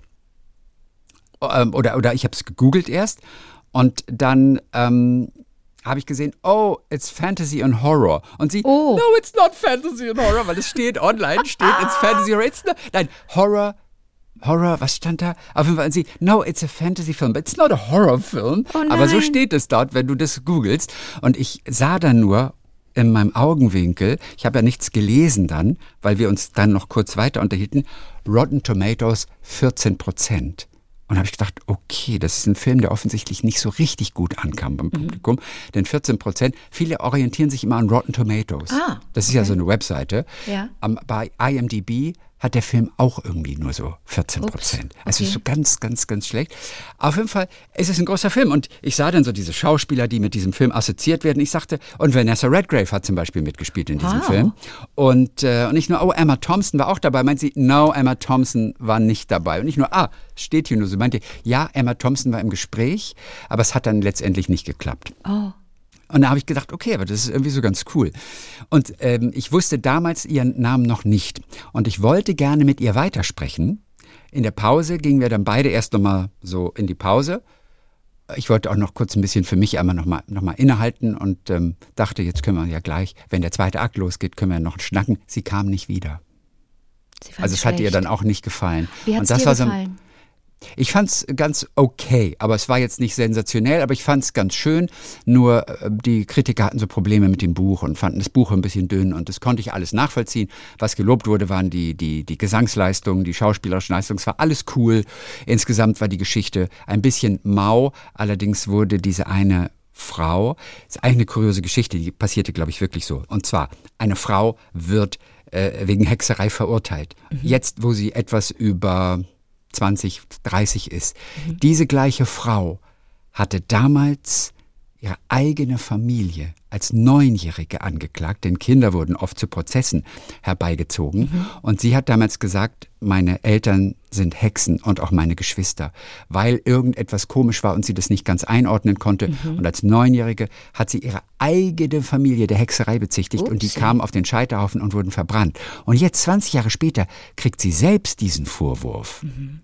Oder ich habe es gegoogelt erst. Und dann habe ich gesehen, it's Fantasy and Horror. Und sie, no, it's not Fantasy and Horror, weil es steht online, it's Fantasy Horror. Nein, Horror, was stand da? Auf jeden Fall, und sie, no, it's a Fantasy film, but it's not a Horror film. Aber so steht es dort, wenn du das googelst. Und ich sah dann nur in meinem Augenwinkel, ich habe ja nichts gelesen dann, weil wir uns dann noch kurz weiter unterhielten, Rotten Tomatoes 14%. Und habe ich gedacht, okay, das ist ein Film, der offensichtlich nicht so richtig gut ankam beim Publikum. Denn 14%, viele orientieren sich immer an Rotten Tomatoes. Das ist ja so eine Webseite. Ja. Bei IMDb hat der Film auch irgendwie nur so 14%. Okay. Also ist so ganz, ganz, ganz schlecht. Auf jeden Fall ist es ein großer Film. Und ich sah dann so diese Schauspieler, die mit diesem Film assoziiert werden. Ich sagte, und Vanessa Redgrave hat zum Beispiel mitgespielt in diesem Film. Und ich nur, Emma Thompson war auch dabei. Meint sie, no, Emma Thompson war nicht dabei. Und ich nur, steht hier nur so. Meinte, ja, Emma Thompson war im Gespräch, aber es hat dann letztendlich nicht geklappt. Und da habe ich gedacht, okay, aber das ist irgendwie so ganz cool. Und ich wusste damals ihren Namen noch nicht. Und ich wollte gerne mit ihr weitersprechen. In der Pause gingen wir dann beide erst nochmal so in die Pause. Ich wollte auch noch kurz ein bisschen für mich einmal noch mal innehalten und dachte, jetzt können wir ja gleich, wenn der zweite Akt losgeht, können wir noch schnacken. Sie kam nicht wieder. Also es hat ihr dann auch nicht gefallen. Wie hat es dir gefallen? Ich fand es ganz okay, aber es war jetzt nicht sensationell, aber ich fand es ganz schön. Nur die Kritiker hatten so Probleme mit dem Buch und fanden das Buch ein bisschen dünn und das konnte ich alles nachvollziehen. Was gelobt wurde, waren die Gesangsleistungen, die schauspielerischen Leistungen. Es war alles cool. Insgesamt war die Geschichte ein bisschen mau. Allerdings wurde diese eine Frau, das ist eigentlich eine kuriose Geschichte, die passierte, glaube ich, wirklich so. Und zwar, eine Frau wird wegen Hexerei verurteilt. Jetzt, wo sie etwas über 20, 30 ist. Diese gleiche Frau hatte damals ihre eigene Familie als 9-Jährige angeklagt, denn Kinder wurden oft zu Prozessen herbeigezogen. Und sie hat damals gesagt, meine Eltern sind Hexen und auch meine Geschwister, weil irgendetwas komisch war und sie das nicht ganz einordnen konnte. Und als 9-Jährige hat sie ihre eigene Familie der Hexerei bezichtigt und die kamen auf den Scheiterhaufen und wurden verbrannt. Und jetzt, 20 Jahre später, kriegt sie selbst diesen Vorwurf.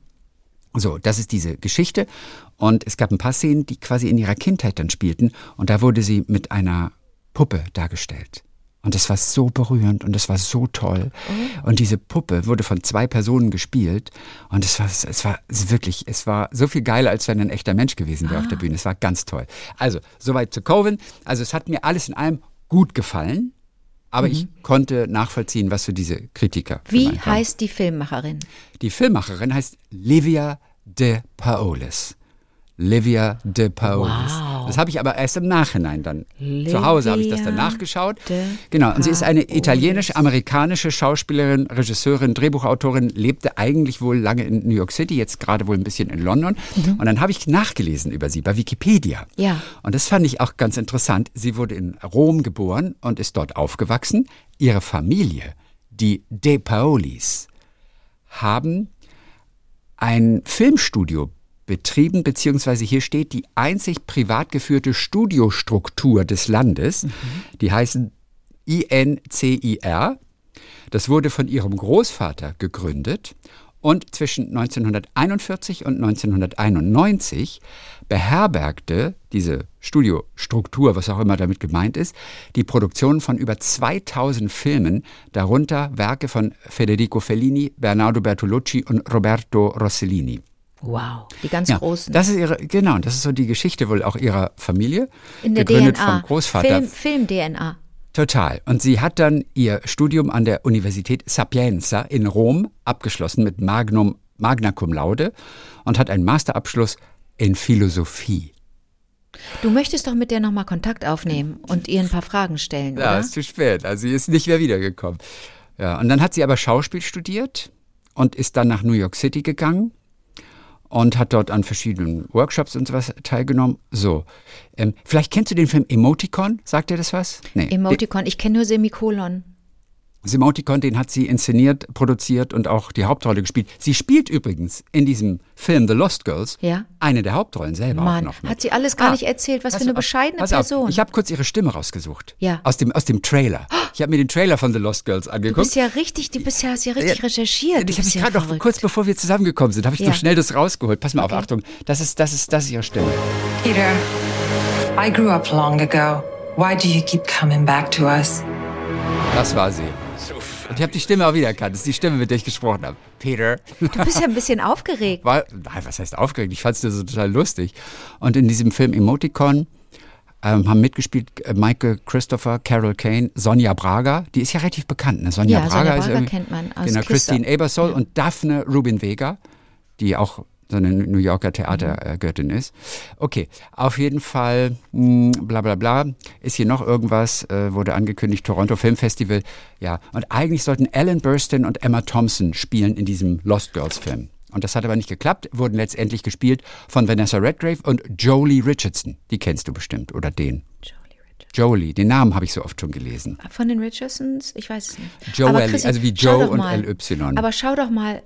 So, das ist diese Geschichte. Und es gab ein paar Szenen, die quasi in ihrer Kindheit dann spielten. Und da wurde sie mit einer Puppe dargestellt. Und das war so berührend und das war so toll. Und diese Puppe wurde von 2 Personen gespielt. Und es war so viel geiler, als wenn ein echter Mensch gewesen wäre auf der Bühne. Es war ganz toll. Also, soweit zu Coven. Also, es hat mir alles in allem gut gefallen. Aber ich konnte nachvollziehen, was für diese Kritiker. Wie heißt die Filmmacherin? Die Filmmacherin heißt Livia De Paolis. Livia De Paolis. Wow. Das habe ich aber erst im Nachhinein dann. Zu Hause habe ich das dann nachgeschaut. Genau, und sie ist eine italienisch-amerikanische Schauspielerin, Regisseurin, Drehbuchautorin, lebte eigentlich wohl lange in New York City, jetzt gerade wohl ein bisschen in London. Und dann habe ich nachgelesen über sie bei Wikipedia. Ja. Und das fand ich auch ganz interessant. Sie wurde in Rom geboren und ist dort aufgewachsen. Ihre Familie, die De Paolis, haben ein Filmstudio betrieben, beziehungsweise hier steht die einzig privat geführte Studiostruktur des Landes. Die heißen INCIR. Das wurde von ihrem Großvater gegründet und zwischen 1941 und 1991 beherbergte diese Studiostruktur, was auch immer damit gemeint ist, die Produktion von über 2000 Filmen, darunter Werke von Federico Fellini, Bernardo Bertolucci und Roberto Rossellini. Wow, die ganz großen. Das ist das ist so die Geschichte wohl auch ihrer Familie. In der gegründet DNA. vom Großvater. Film-DNA. Total. Und sie hat dann ihr Studium an der Universität Sapienza in Rom abgeschlossen mit Magna Cum Laude und hat einen Masterabschluss in Philosophie. Du möchtest doch mit der nochmal Kontakt aufnehmen und ihr ein paar Fragen stellen, oder? Ja, ist zu spät. Also sie ist nicht mehr wiedergekommen. Ja, und dann hat sie aber Schauspiel studiert und ist dann nach New York City gegangen und hat dort an verschiedenen Workshops und sowas teilgenommen. So, vielleicht kennst du den Film Emoticon? Sagt dir das was? Nee. Emoticon, ich kenne nur Semikolon. Emoticon, den hat sie inszeniert, produziert und auch die Hauptrolle gespielt. Sie spielt übrigens in diesem Film The Lost Girls eine der Hauptrollen selber auch noch mit. Hat sie alles gar nicht erzählt, was für eine bescheidene Person. Ich habe kurz ihre Stimme rausgesucht. Ja. Aus dem Trailer. Ich habe mir den Trailer von The Lost Girls angeguckt. Du hast ja richtig recherchiert. Ich habe mich gerade noch, kurz bevor wir zusammengekommen sind, habe ich noch schnell das rausgeholt. Pass mal auf, Achtung. Das ist ihre Stimme. Peter, I grew up long ago. Why do you keep coming back to us? Das war sie. Und ich habe die Stimme auch wiedererkannt. Das ist die Stimme, mit der ich gesprochen habe. Peter. Du bist ja ein bisschen aufgeregt. Was heißt aufgeregt? Ich fand es so total lustig. Und in diesem Film Emoticon haben mitgespielt Michael Christopher, Carol Kane, Sonja Braga. Die ist ja relativ bekannt. Ne? Sonja Braga kennt man aus genau, Christine Ebersole und Daphne Rubin Vega, die auch so eine New Yorker Theatergöttin ist. Okay, auf jeden Fall, bla bla bla, ist hier noch irgendwas, wurde angekündigt, Toronto Film Festival. Ja, und eigentlich sollten Ellen Burstyn und Emma Thompson spielen in diesem Lost Girls Film. Und das hat aber nicht geklappt, wurden letztendlich gespielt von Vanessa Redgrave und Jolie Richardson. Die kennst du bestimmt, oder den? Jolie, den Namen habe ich so oft schon gelesen. Von den Richardsons? Ich weiß es nicht. Jolie, also wie Joe und LY. Aber schau doch mal,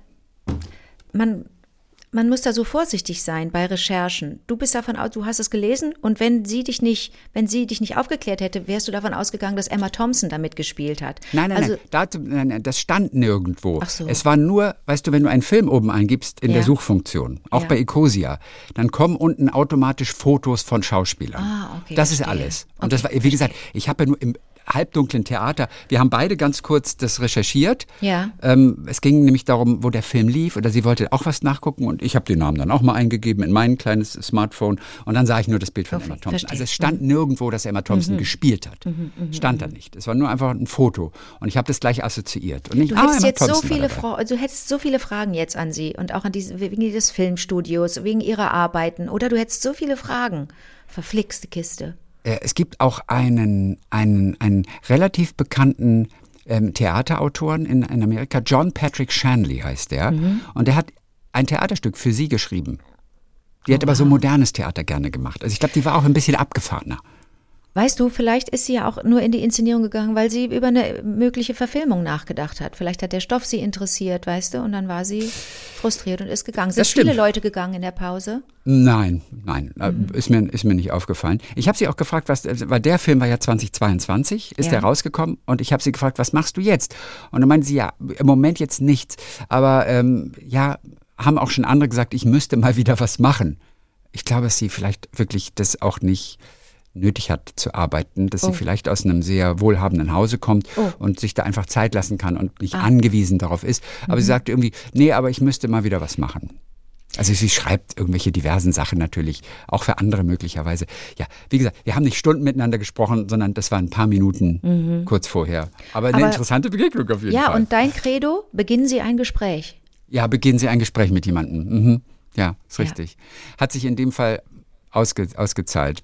man muss da so vorsichtig sein bei Recherchen. Du bist davon aus, du hast es gelesen und wenn sie dich nicht aufgeklärt hätte, wärst du davon ausgegangen, dass Emma Thompson da mitgespielt hat. Nein, das stand nirgendwo. Ach so. Es war nur, weißt du, wenn du einen Film oben eingibst in der Suchfunktion, auch bei Ecosia, dann kommen unten automatisch Fotos von Schauspielern. Okay, das ist alles. Und das war, wie gesagt, ich habe ja nur im halbdunklen Theater. Wir haben beide ganz kurz das recherchiert. Ja. Es ging nämlich darum, wo der Film lief, oder sie wollte auch was nachgucken und ich habe den Namen dann auch mal eingegeben in mein kleines Smartphone und dann sah ich nur das Bild von Emma Thompson. Verstehe. Also es stand nirgendwo, dass Emma Thompson gespielt hat. Stand da nicht. Es war nur einfach ein Foto und ich habe das gleich assoziiert. Und nicht, du hättest Emma jetzt Thompson du hättest so viele Fragen jetzt an sie und auch an wegen des Filmstudios, wegen ihrer Arbeiten oder du hättest so viele Fragen. Verflixte Kiste. Es gibt auch einen relativ bekannten Theaterautoren in Amerika, John Patrick Shanley heißt der. Und der hat ein Theaterstück für sie geschrieben. Die hat aber so modernes Theater gerne gemacht. Also ich glaube, die war auch ein bisschen abgefahrener. Weißt du, vielleicht ist sie ja auch nur in die Inszenierung gegangen, weil sie über eine mögliche Verfilmung nachgedacht hat. Vielleicht hat der Stoff sie interessiert, weißt du, und dann war sie frustriert und ist gegangen. Sind viele Leute gegangen in der Pause? Nein, ist mir nicht aufgefallen. Ich habe sie auch gefragt, weil der Film war ja 2022, ist der rausgekommen und ich habe sie gefragt, was machst du jetzt? Und dann meinte sie, ja, im Moment jetzt nichts, aber haben auch schon andere gesagt, ich müsste mal wieder was machen. Ich glaube, dass sie vielleicht wirklich das auch nicht nötig hat zu arbeiten, dass sie vielleicht aus einem sehr wohlhabenden Hause kommt und sich da einfach Zeit lassen kann und nicht angewiesen darauf ist. Aber sie sagt irgendwie, nee, aber ich müsste mal wieder was machen. Also sie schreibt irgendwelche diversen Sachen natürlich, auch für andere möglicherweise. Ja, wie gesagt, wir haben nicht Stunden miteinander gesprochen, sondern das waren ein paar Minuten kurz vorher. Aber eine interessante Begegnung auf jeden Fall. Ja, und dein Credo, beginnen Sie ein Gespräch. Ja, beginnen Sie ein Gespräch mit jemandem. Ja, ist richtig. Hat sich in dem Fall ausgezahlt.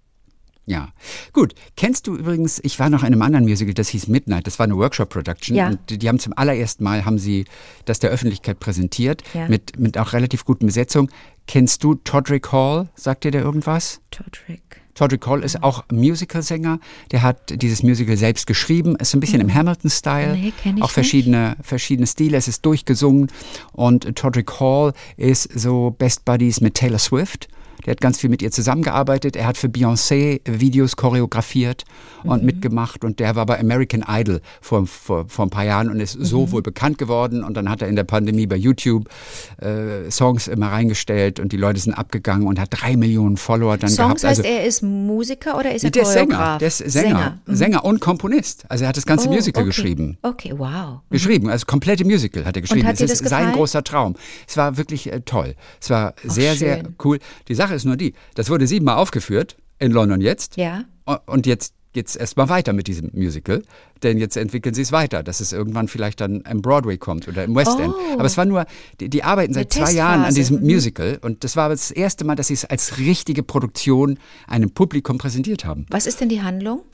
Ja, gut. Kennst du übrigens, ich war noch in einem anderen Musical, das hieß Midnight, das war eine Workshop-Production und die haben zum allerersten Mal, haben sie das der Öffentlichkeit präsentiert, mit auch relativ guten Besetzung. Kennst du Todrick Hall? Sagt dir der irgendwas? Todrick. Todrick Hall ist auch Musicalsänger. Der hat dieses Musical selbst geschrieben. Ist ein bisschen im Hamilton-Style. Nee, kenn ich auch verschiedene Stile. Es ist durchgesungen. Und Todrick Hall ist so Best Buddies mit Taylor Swift. Der hat ganz viel mit ihr zusammengearbeitet. Er hat für Beyoncé Videos choreografiert und mitgemacht. Und der war bei American Idol vor ein paar Jahren und ist so wohl bekannt geworden. Und dann hat er in der Pandemie bei YouTube Songs immer reingestellt und die Leute sind abgegangen und hat 3 Millionen Follower dann gehabt. Songs heißt, er ist Musiker oder ist er der Choreograf? Der ist Sänger. Sänger und Komponist. Also er hat das ganze Musical geschrieben. Okay, wow. Geschrieben, also komplette Musical hat er geschrieben. Und hat dir das das ist sein gefallen? großer Traum. Es war wirklich toll. Es war sehr, sehr cool. Die Sache ist nur die, das wurde 7-mal aufgeführt in London jetzt. Ja. Und jetzt geht es erstmal weiter mit diesem Musical, denn jetzt entwickeln sie es weiter, dass es irgendwann vielleicht dann im Broadway kommt oder im West End. Aber es war nur, die arbeiten seit 2 Jahren an diesem Musical und das war das erste Mal, dass sie es als richtige Produktion einem Publikum präsentiert haben. Was ist denn die Handlung?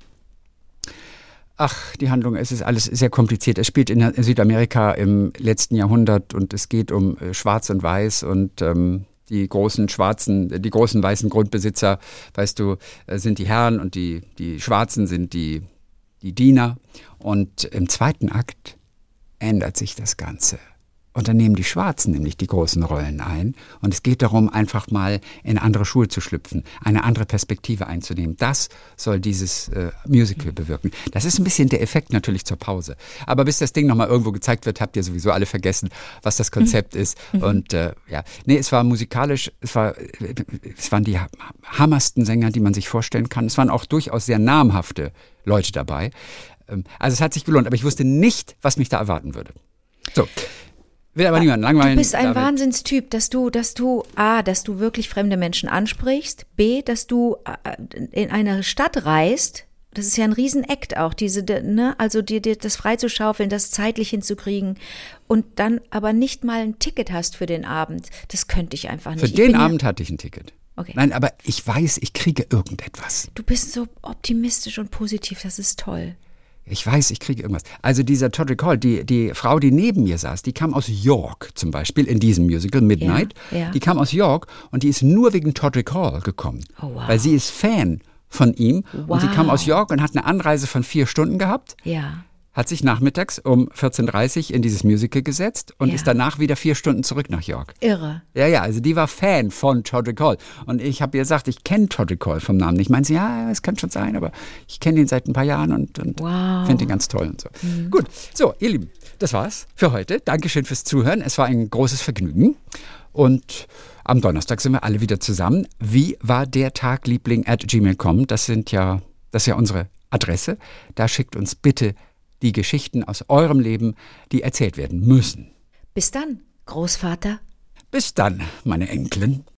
Ach, die Handlung, es ist alles sehr kompliziert. Es spielt in Südamerika im letzten Jahrhundert und es geht um Schwarz und Weiß und die großen weißen Grundbesitzer, weißt du, sind die Herren und die Schwarzen sind die Diener. Und im zweiten Akt ändert sich das Ganze. Und dann nehmen die Schwarzen nämlich die großen Rollen ein. Und es geht darum, einfach mal in andere Schuhe zu schlüpfen, eine andere Perspektive einzunehmen. Das soll dieses Musical bewirken. Das ist ein bisschen der Effekt natürlich zur Pause. Aber bis das Ding nochmal irgendwo gezeigt wird, habt ihr sowieso alle vergessen, was das Konzept ist. Und es war musikalisch, es waren die hammersten Sänger, die man sich vorstellen kann. Es waren auch durchaus sehr namhafte Leute dabei. Also es hat sich gelohnt, aber ich wusste nicht, was mich da erwarten würde. So. Will aber niemanden langweilen. Du bist ein Wahnsinnstyp, dass du wirklich fremde Menschen ansprichst, B, dass du in eine Stadt reist, das ist ja ein Riesenakt auch, also dir das freizuschaufeln, das zeitlich hinzukriegen und dann aber nicht mal ein Ticket hast für den Abend. Das könnte ich einfach nicht. Für den Abend hatte ich ein Ticket. Okay. Nein, aber ich weiß, ich kriege irgendetwas. Du bist so optimistisch und positiv, das ist toll. Ich weiß, ich kriege irgendwas. Also dieser Todrick Hall, die Frau, die neben mir saß, die kam aus York zum Beispiel in diesem Musical Midnight. Ja. Die kam aus York und die ist nur wegen Todrick Hall gekommen. Oh, wow. Weil sie ist Fan von ihm. Wow. Und sie kam aus York und hat eine Anreise von 4 Stunden gehabt. Ja. Hat sich nachmittags um 14:30 Uhr in dieses Musical gesetzt und ist danach wieder 4 Stunden zurück nach York. Irre. Ja, also die war Fan von Todrick Hall. Und ich habe ihr gesagt, ich kenne Todrick Hall vom Namen. Ich meine, ja, es kann schon sein, aber ich kenne ihn seit ein paar Jahren und finde ihn ganz toll und so. Gut, so, ihr Lieben, das war's für heute. Dankeschön fürs Zuhören. Es war ein großes Vergnügen. Und am Donnerstag sind wir alle wieder zusammen. Wie war der Tag, Liebling@gmail.com? Das ist ja unsere Adresse. Da schickt uns bitte die Geschichten aus eurem Leben, die erzählt werden müssen. Bis dann, Großvater. Bis dann, meine Enkelin.